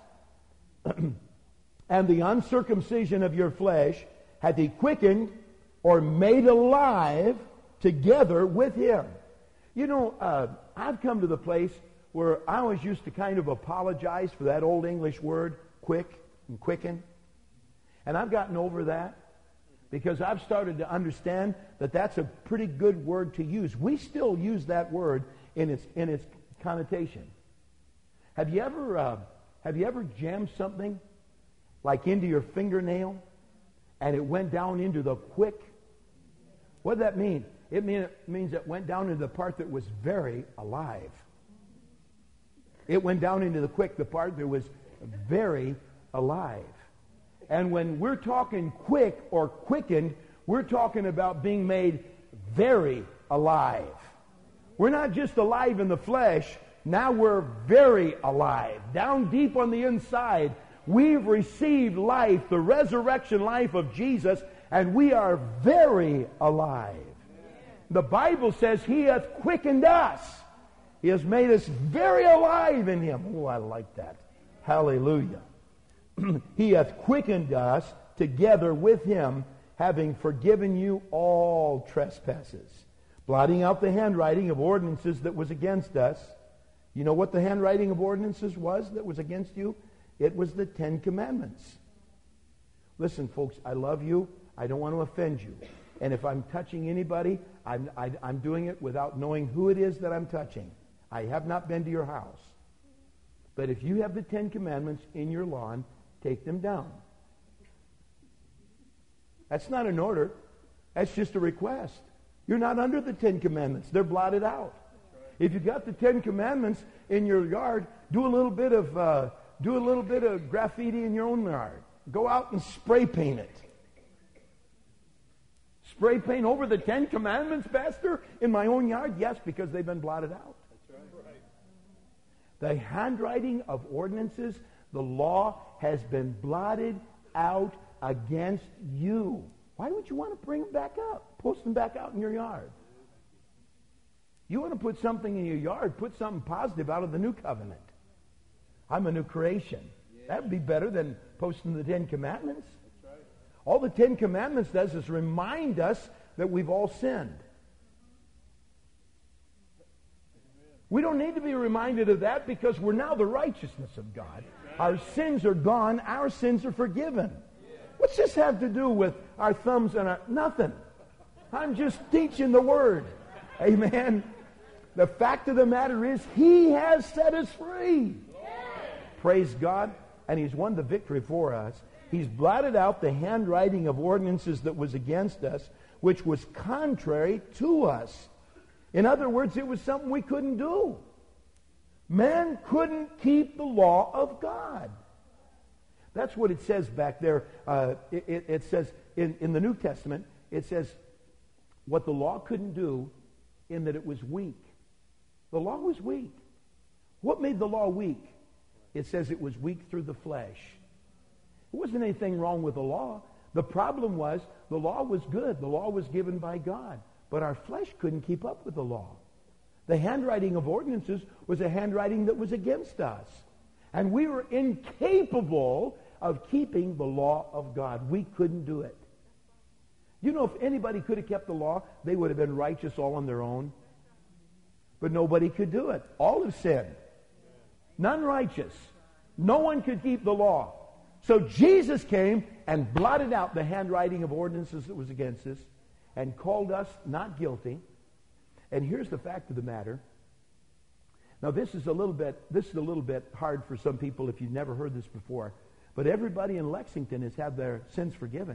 and the uncircumcision of your flesh hath he quickened or made alive together with him. You know, uh, I've come to the place where I always used to kind of apologize for that old English word, quick and quicken. And I've gotten over that, because I've started to understand that that's a pretty good word to use. We still use that word in its in its connotation. Have you ever uh, have you ever jammed something like into your fingernail, and it went down into the quick? What did that mean? It, mean, it means it went down into the part that was very alive. It went down into the quick, the part that was very alive. And when we're talking quick or quickened, we're talking about being made very alive. We're not just alive in the flesh. Now we're very alive. Down deep on the inside, we've received life, the resurrection life of Jesus, and we are very alive. The Bible says he hath quickened us. He has made us very alive in him. Oh, I like that. Hallelujah. He hath quickened us together with him, having forgiven you all trespasses, blotting out the handwriting of ordinances that was against us. You know what the handwriting of ordinances was that was against you? It was the Ten Commandments. Listen, folks, I love you. I don't want to offend you. And if I'm touching anybody, I'm, I, I'm doing it without knowing who it is that I'm touching. I have not been to your house. But if you have the Ten Commandments in your lawn, take them down. That's not an order. That's just a request. You're not under the Ten Commandments. They're blotted out. If you've got the Ten Commandments in your yard, do a little bit of uh, do a little bit of graffiti in your own yard. Go out and spray paint it. Spray paint over the Ten Commandments, Pastor, in my own yard? Yes, because they've been blotted out. That's right. The handwriting of ordinances, the law, has been blotted out against you. Why would you want to bring them back up? Post them back out in your yard. You want to put something in your yard, put something positive out of the new covenant. I'm a new creation. Yeah. That would be better than posting the Ten Commandments. That's right. All the Ten Commandments does is remind us that we've all sinned. Amen. We don't need to be reminded of that, because we're now the righteousness of God. Right. Our sins are gone. Our sins are forgiven. Yeah. What's this have to do with our thumbs and our... Nothing. I'm just teaching the Word. Amen. The fact of the matter is, he has set us free. Yeah. Praise God. And he's won the victory for us. He's blotted out the handwriting of ordinances that was against us, which was contrary to us. In other words, it was something we couldn't do. Man couldn't keep the law of God. That's what it says back there. Uh, it, it, it says in, in the New Testament, it says what the law couldn't do, in that it was weak. The law was weak. What made the law weak? It says it was weak through the flesh. There wasn't anything wrong with the law. The problem was the law was good. The law was given by God. But our flesh couldn't keep up with the law. The handwriting of ordinances was a handwriting that was against us. And we were incapable of keeping the law of God. We couldn't do it. You know, if anybody could have kept the law, they would have been righteous all on their own. But nobody could do it. All have sinned. None righteous. No one could keep the law. So Jesus came and blotted out the handwriting of ordinances that was against us and called us not guilty. And here's the fact of the matter. Now this is a little bit this is a little bit hard for some people if you've never heard this before. But everybody in Lexington has had their sins forgiven.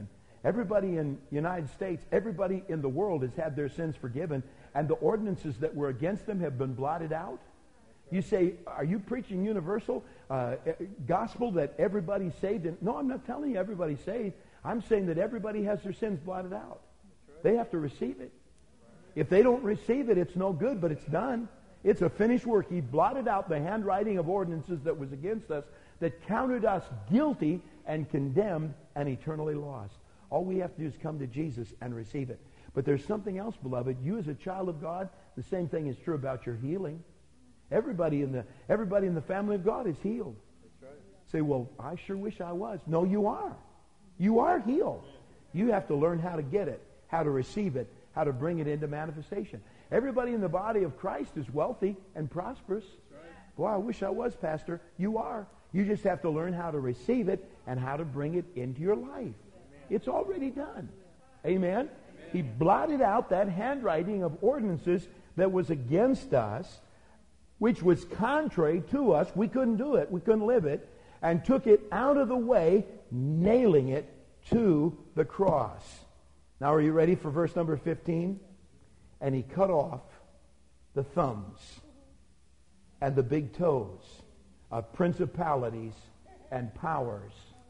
Everybody in the United States, everybody in the world has had their sins forgiven, and the ordinances that were against them have been blotted out. You say, are you preaching universal uh, gospel that everybody's saved? And no, I'm not telling you everybody's saved. I'm saying that everybody has their sins blotted out. They have to receive it. If they don't receive it, it's no good, but it's done. It's a finished work. He blotted out the handwriting of ordinances that was against us, that counted us guilty and condemned and eternally lost. All we have to do is come to Jesus and receive it. But there's something else, beloved. You as a child of God, the same thing is true about your healing. Everybody in the everybody in the family of God is healed. That's right. Say, well, I sure wish I was. No, you are. You are healed. You have to learn how to get it, how to receive it, how to bring it into manifestation. Everybody in the body of Christ is wealthy and prosperous. That's right. Boy, I wish I was, Pastor. You are. You just have to learn how to receive it and how to bring it into your life. Amen. It's already done. Amen? Amen? He blotted out that handwriting of ordinances that was against us, which was contrary to us. We couldn't do it. We couldn't live it. And took it out of the way, nailing it to the cross. Now, are you ready for verse number fifteen? And he cut off the thumbs and the big toes of principalities and powers.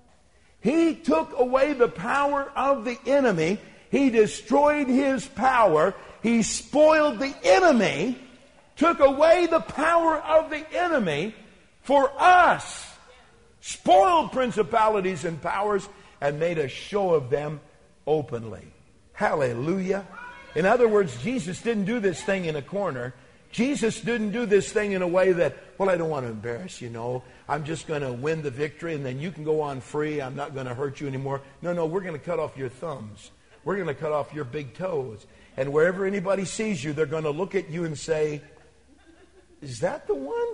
He took away the power of the enemy. He destroyed his power. He spoiled the enemy, took away the power of the enemy for us, spoiled principalities and powers, and made a show of them openly. Hallelujah. In other words, Jesus didn't do this thing in a corner. Jesus didn't do this thing in a way that, well, I don't want to embarrass you, no. I'm just going to win the victory and then you can go on free. I'm not going to hurt you anymore. No, no, we're going to cut off your thumbs. We're going to cut off your big toes. And wherever anybody sees you, they're going to look at you and say, is that the one?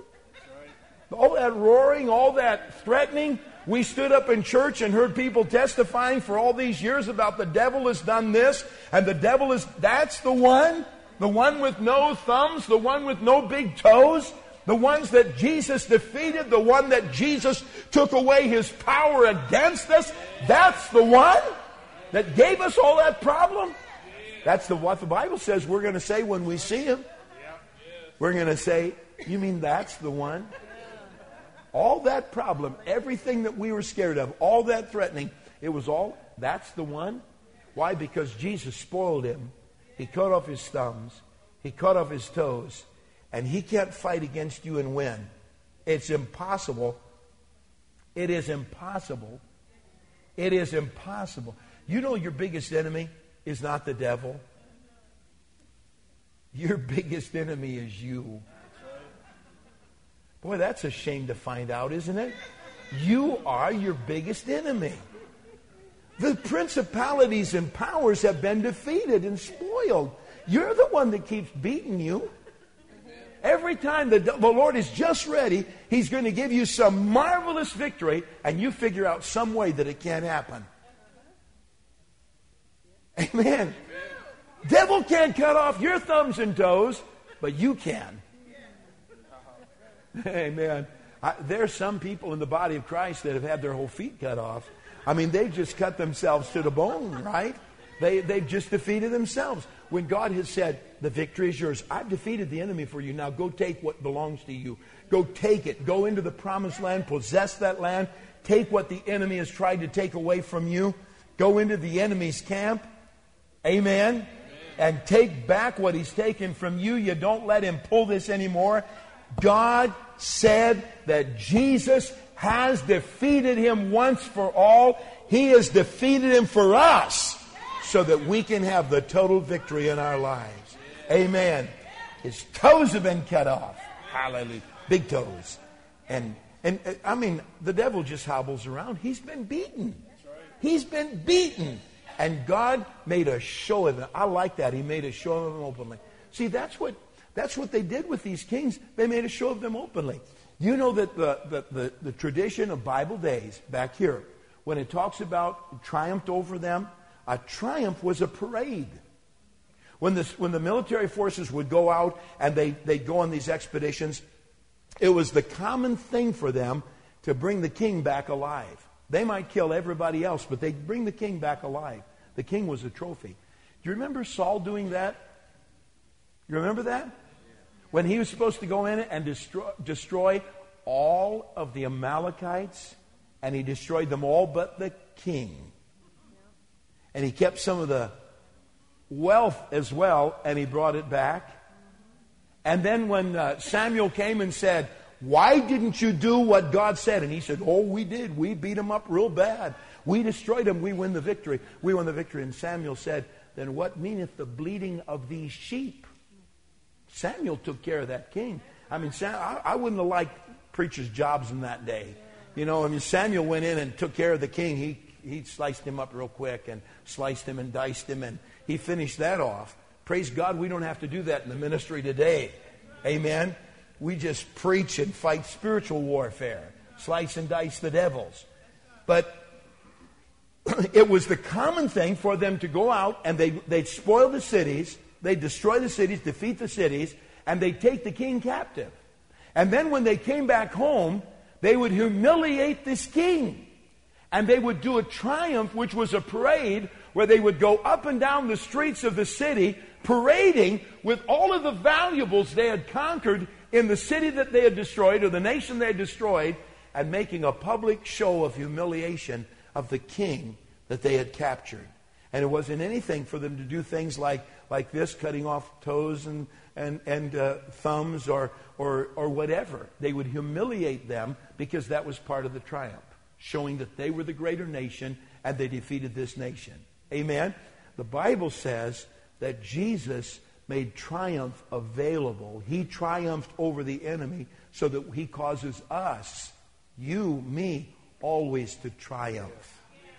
All that roaring, all that threatening. We stood up in church and heard people testifying for all these years about the devil has done this and the devil is, that's the one? The one with no thumbs, the one with no big toes, the ones that Jesus defeated, the one that Jesus took away his power against us. That's the one that gave us all that problem. That's the what the Bible says we're going to say when we see him. We're going to say, you mean that's the one? All that problem, everything that we were scared of, all that threatening, it was all, that's the one. Why? Because Jesus spoiled him. He cut off his thumbs. He cut off his toes. And he can't fight against you and win. It's impossible. It is impossible. It is impossible. You know your biggest enemy is not the devil. Your biggest enemy is you. Boy, that's a shame to find out, isn't it? You are your biggest enemy. The principalities and powers have been defeated and spoiled. You're the one that keeps beating you. Every time the, the Lord is just ready, he's going to give you some marvelous victory, and you figure out some way that it can't happen. Amen. Devil can't cut off your thumbs and toes, but you can. Amen. I, there's some people in the body of Christ that have had their whole feet cut off. I mean, they've just cut themselves to the bone, right? They, they've just defeated themselves. When God has said, the victory is yours. I've defeated the enemy for you. Now go take what belongs to you. Go take it. Go into the promised land. Possess that land. Take what the enemy has tried to take away from you. Go into the enemy's camp. Amen. Amen. And take back what he's taken from you. You don't let him pull this anymore. God said that Jesus has defeated him once for all. He has defeated him for us so that we can have the total victory in our lives. Amen. His toes have been cut off. Hallelujah. Big toes. And, and I mean, the devil just hobbles around. He's been beaten. He's been beaten. And God made a show of him. I like that. He made a show of him openly. See, that's what That's what they did with these kings. They made a show of them openly. You know that the, the, the, the tradition of Bible days back here, when it talks about triumphed over them, a triumph was a parade. When, this, when the military forces would go out and they, they'd go on these expeditions, it was the common thing for them to bring the king back alive. They might kill everybody else, but they'd bring the king back alive. The king was a trophy. Do you remember Saul doing that? You remember that? When he was supposed to go in and destroy, destroy all of the Amalekites, and he destroyed them all but the king. And he kept some of the wealth as well, and he brought it back. And then when uh, Samuel came and said, why didn't you do what God said? And he said, oh, we did. We beat him up real bad. We destroyed him. We win the victory. We won the victory. And Samuel said, then what meaneth the bleating of these sheep? Samuel took care of that king. I mean, Sam, I, I wouldn't have liked preachers' jobs in that day. You know, I mean, Samuel went in and took care of the king. He he sliced him up real quick and sliced him and diced him, and he finished that off. Praise God, we don't have to do that in the ministry today. Amen. We just preach and fight spiritual warfare, slice and dice the devils. But it was the common thing for them to go out and they, they'd spoil the cities, they'd destroy the cities, defeat the cities, and they'd take the king captive. And then when they came back home, they would humiliate this king. And they would do a triumph, which was a parade, where they would go up and down the streets of the city, parading with all of the valuables they had conquered in the city that they had destroyed, or the nation they had destroyed, and making a public show of humiliation of the king that they had captured. And it wasn't anything for them to do things like, like this, cutting off toes and, and, and uh, thumbs or, or, or whatever. They would humiliate them because that was part of the triumph, showing that they were the greater nation and they defeated this nation. Amen? The Bible says that Jesus made triumph available. He triumphed over the enemy so that he causes us, you, me, always to triumph.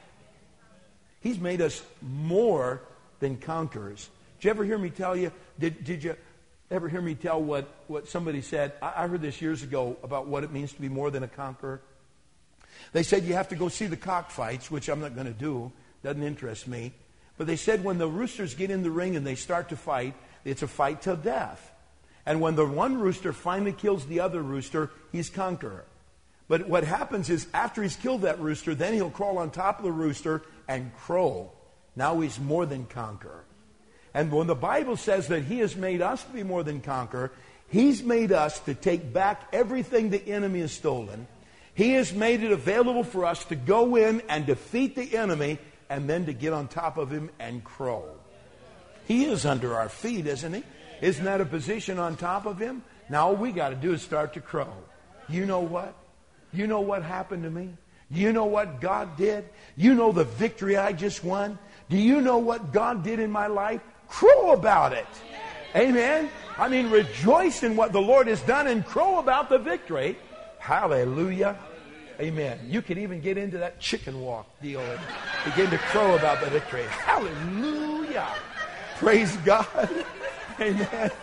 He's made us more than conquerors. Did you ever hear me tell you, did, did you ever hear me tell what, what somebody said? I, I heard this years ago about what it means to be more than a conqueror. They said you have to go see the cockfights, which I'm not going to do. Doesn't interest me. But they said when the roosters get in the ring and they start to fight, it's a fight till death. And when the one rooster finally kills the other rooster, he's conqueror. But what happens is after he's killed that rooster, then he'll crawl on top of the rooster and crow. Now he's more than conqueror. And when the Bible says that he has made us to be more than conqueror, he's made us to take back everything the enemy has stolen. He has made it available for us to go in and defeat the enemy and then to get on top of him and crow. He is under our feet, isn't he? Isn't that a position on top of him? Now all we got to do is start to crow. You know what? You know what happened to me? You know what God did? You know the victory I just won? Do you know what God did in my life? Crow about it. Amen? I mean, rejoice in what the Lord has done and crow about the victory. Hallelujah. Amen. You can even get into that chicken walk deal and begin to crow about the victory. Hallelujah. Praise God. Amen.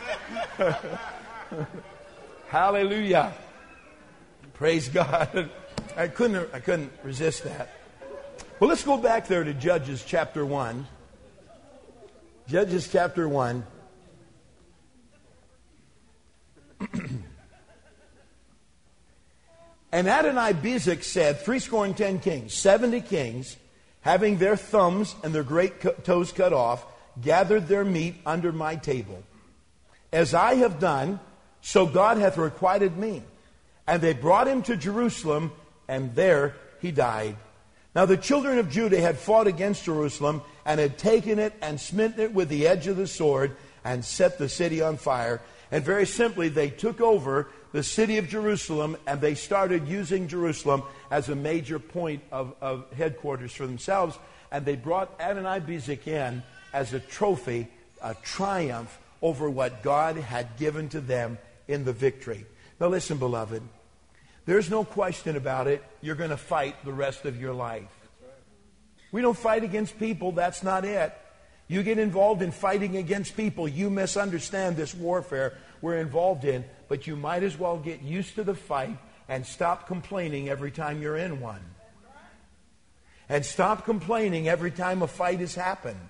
Hallelujah. Praise God. I couldn't, I couldn't resist that. Well, let's go back there to Judges chapter one. Judges chapter one. And Adonai-Bezek said, threescore and ten kings, seventy kings, having their thumbs and their great co- toes cut off, gathered their meat under my table. As I have done, so God hath requited me. And they brought him to Jerusalem, and there he died. Now the children of Judah had fought against Jerusalem, and had taken it and smitten it with the edge of the sword, and set the city on fire. And very simply, they took over the city of Jerusalem, and they started using Jerusalem as a major point of, of headquarters for themselves. And they brought Adonai-Bezek in as a trophy, a triumph over what God had given to them in the victory. Now listen, beloved, there's no question about it. You're going to fight the rest of your life. We don't fight against people. That's not it. You get involved in fighting against people, you misunderstand this warfare we're involved in, but you might as well get used to the fight and stop complaining every time you're in one. And stop complaining every time a fight has happened.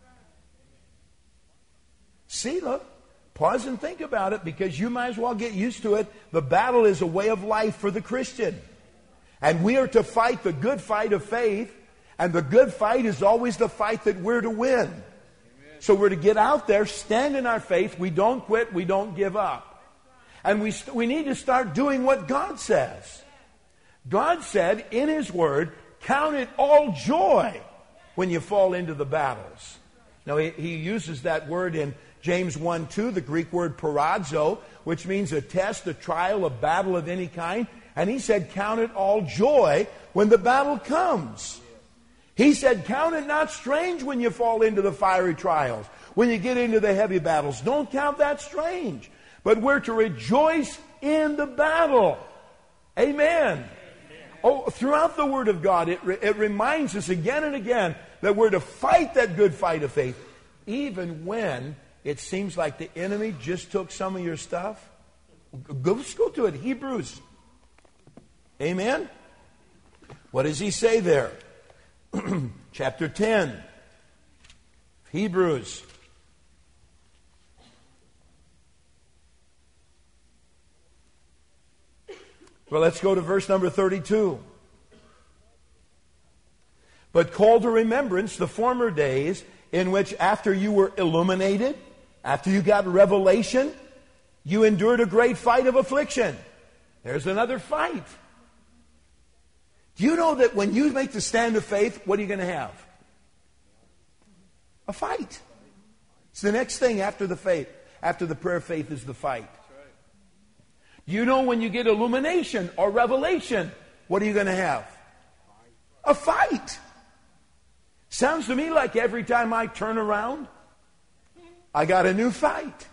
See, look, pause and think about it, because you might as well get used to it. The battle is a way of life for the Christian. And we are to fight the good fight of faith. And the good fight is always the fight that we're to win. Amen. So we're to get out there, stand in our faith. We don't quit. We don't give up. And we, st- we need to start doing what God says. God said in His Word, count it all joy when you fall into the battles. Now, he, he uses that word in James one two, the Greek word paradzo, which means a test, a trial, a battle of any kind. And he said, count it all joy when the battle comes. He said, count it not strange when you fall into the fiery trials, when you get into the heavy battles. Don't count that strange. But we're to rejoice in the battle. Amen. Oh, throughout the Word of God, it, re- it reminds us again and again that we're to fight that good fight of faith, even when it seems like the enemy just took some of your stuff. Go, let's go to it. Hebrews. Amen. What does he say there? Chapter ten. Hebrews. Well, let's go to verse number thirty-two. But call to remembrance the former days in which after you were illuminated, after you got revelation, you endured a great fight of affliction. There's another fight. Do you know that when you make the stand of faith, what are you going to have? A fight. It's the next thing after the faith. After the prayer of faith is the fight. Do you know when you get illumination or revelation, what are you going to have? A fight. Sounds to me like every time I turn around, I got a new fight.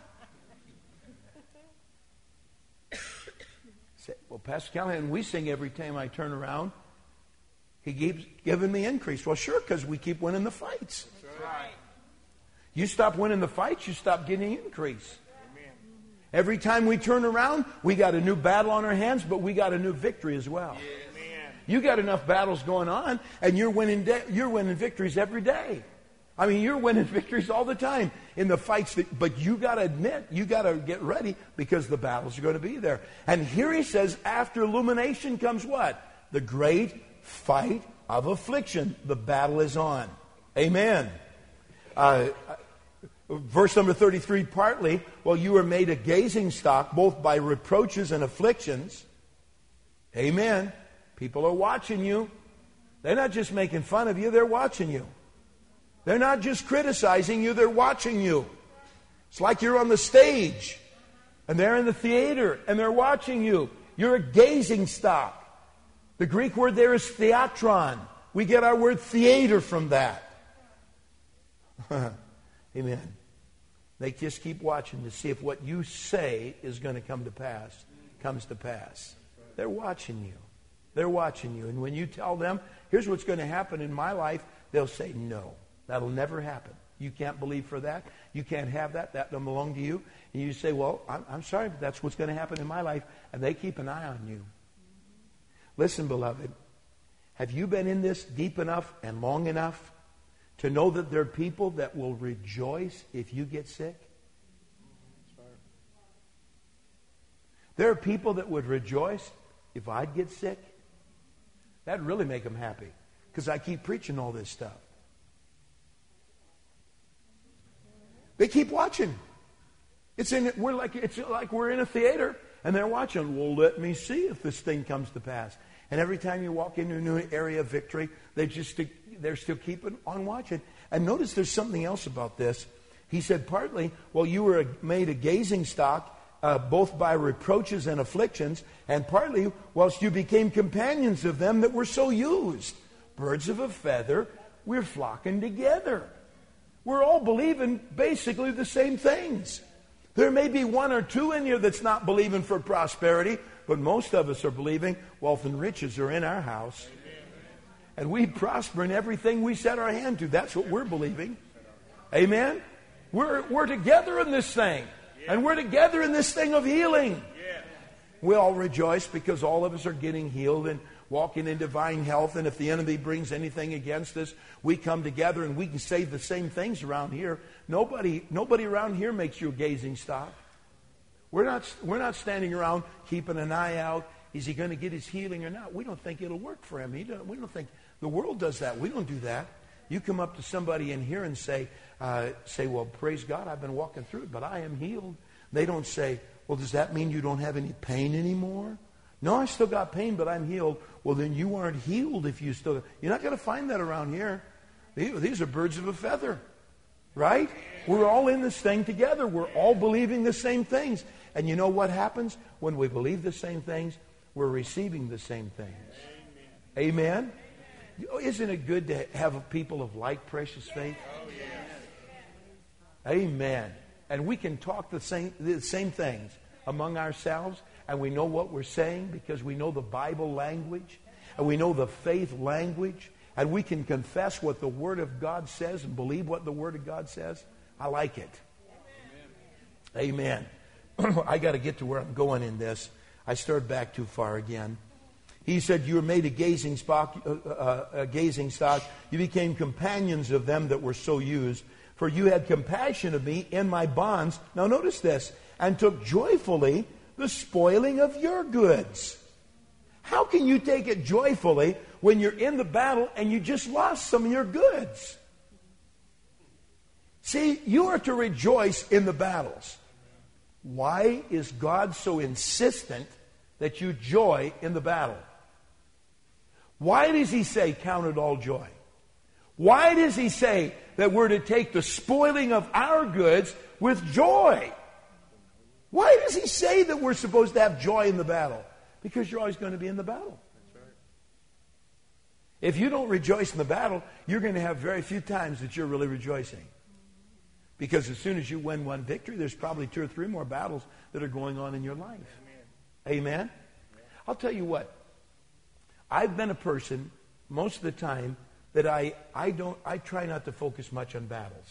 Say, well, Pastor Callahan, we sing every time I turn around. He keeps giving me increase. Well, sure, because we keep winning the fights. That's right. You stop winning the fights, you stop getting increase. Amen. Every time we turn around, we got a new battle on our hands, but we got a new victory as well. Yes. You got enough battles going on, and you're winning. De- you're winning victories every day. I mean, you're winning victories all the time in the fights. That, but you got to admit, you got to get ready because the battles are going to be there. And here he says, after illumination comes what? The great fight of affliction. The battle is on. Amen. Uh, verse number thirty-three, partly, well, you were made a gazing stock, both by reproaches and afflictions. Amen. People are watching you. They're not just making fun of you, they're watching you. They're not just criticizing you, they're watching you. It's like you're on the stage, and they're in the theater, and they're watching you. You're a gazing stock. The Greek word there is theatron. We get our word theater from that. Amen. They just keep watching to see if what you say is going to come to pass, comes to pass. They're watching you. They're watching you. And when you tell them, here's what's going to happen in my life, they'll say, no, that'll never happen. You can't believe for that. You can't have that. That doesn't belong to you. And you say, well, I'm, I'm sorry, but that's what's going to happen in my life. And they keep an eye on you. Listen, beloved, have you been in this deep enough and long enough to know that there are people that will rejoice if you get sick? There are people that would rejoice if I'd get sick. That'd really make them happy because I keep preaching all this stuff. They keep watching. It's in we're like it's like we're in a theater and they're watching. Well, let me see if this thing comes to pass. And every time you walk into a new area of victory, they just they're still keeping on watching. And notice there's something else about this. He said partly, well, you were made a gazing stock, uh, both by reproaches and afflictions, and partly whilst you became companions of them that were so used. Birds of a feather, we're flocking together. We're all believing basically the same things. There may be one or two in here that's not believing for prosperity, but most of us are believing wealth and riches are in our house. And we prosper in everything we set our hand to. That's what we're believing. Amen? We're, we're together in this thing. And we're together in this thing of healing. We all rejoice because all of us are getting healed and walking in divine health. And if the enemy brings anything against us, we come together and we can say the same things around here. Nobody, nobody around here makes you a gazing stock. We're not, we're not standing around keeping an eye out. Is he going to get his healing or not? We don't think it'll work for him. He don't, we don't think The world does that. We don't do that. You come up to somebody in here and say, uh, say, well, praise God, I've been walking through it, but I am healed. They don't say, well, does that mean you don't have any pain anymore? No, I still got pain, but I'm healed. Well, then you aren't healed if you still... You're not going to find that around here. These are birds of a feather, right? We're all in this thing together. We're all believing the same things. And you know what happens? When we believe the same things, we're receiving the same things. Amen? Isn't it good to have people of like precious faith? Amen. And we can talk the same, the same things among ourselves, and we know what we're saying because we know the Bible language, and we know the faith language, and we can confess what the Word of God says and believe what the Word of God says. I like it. Amen. Amen. I got to get to where I'm going in this. I started back too far again. He said, you were made a gazing stock, uh, uh, a gazing stock. You became companions of them that were so used. For you had compassion of me in my bonds. Now notice this. And took joyfully the spoiling of your goods. How can you take it joyfully when you're in the battle and you just lost some of your goods? See, you are to rejoice in the battles. Why is God so insistent that you joy in the battle? Why does he say, count it all joy? Why does he say that we're to take the spoiling of our goods with joy? Why does he say that we're supposed to have joy in the battle? Because you're always going to be in the battle. If you don't rejoice in the battle, you're going to have very few times that you're really rejoicing. Because as soon as you win one victory, there's probably two or three more battles that are going on in your life. Amen? Amen? I'll tell you what. I've been a person, most of the time, that I, I don't, I try not to focus much on battles.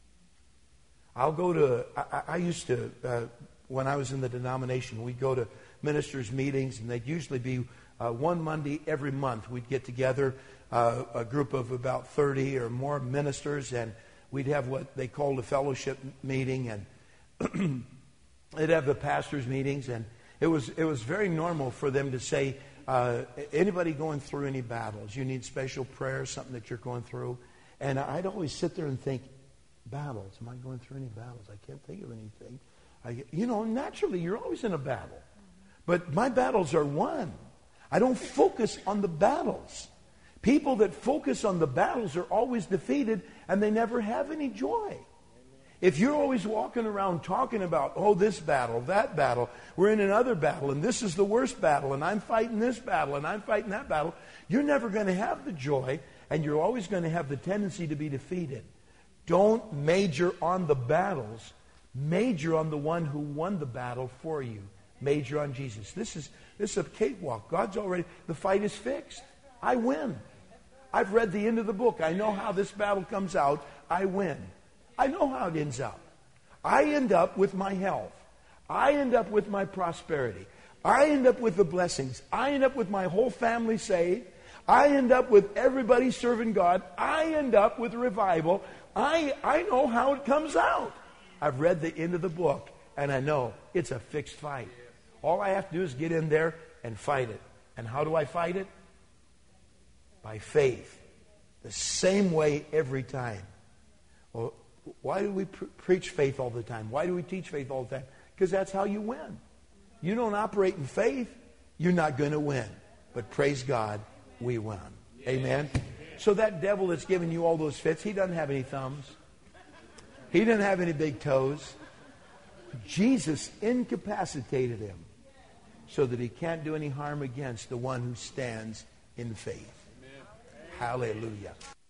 I'll go to, I, I used to, uh, when I was in the denomination, we'd go to ministers' meetings, and they'd usually be uh, one Monday every month. We'd get together, uh, a group of about thirty or more ministers, and we'd have what they called a fellowship meeting, and they'd have the pastors' meetings, and it was it was very normal for them to say, uh, anybody going through any battles, you need special prayer, something that you're going through. And I'd always sit there and think, battles, am I going through any battles? I can't think of anything. I, you know, naturally, you're always in a battle. But my battles are won. I don't focus on the battles. People that focus on the battles are always defeated, and they never have any joy. If you're always walking around talking about, oh, this battle, that battle, we're in another battle, and this is the worst battle, and I'm fighting this battle, and I'm fighting that battle, you're never going to have the joy, and you're always going to have the tendency to be defeated. Don't major on the battles. Major on the one who won the battle for you. Major on Jesus. This is, this is a cakewalk. God's already, the fight is fixed. I win. I've read the end of the book. I know how this battle comes out. I win. I know how it ends up. I end up with my health. I end up with my prosperity. I end up with the blessings. I end up with my whole family saved. I end up with everybody serving God. I end up with revival. I, I know how it comes out. I've read the end of the book, and I know it's a fixed fight. All I have to do is get in there and fight it. And how do I fight it? By faith. The same way every time. Well, why do we pre- preach faith all the time? Why do we teach faith all the time? Because that's how you win. You don't operate in faith, you're not going to win. But praise God, we won. Amen? So that devil that's giving you all those fits, he doesn't have any thumbs. He didn't have any big toes. Jesus incapacitated him so that he can't do any harm against the one who stands in faith. Amen. Hallelujah.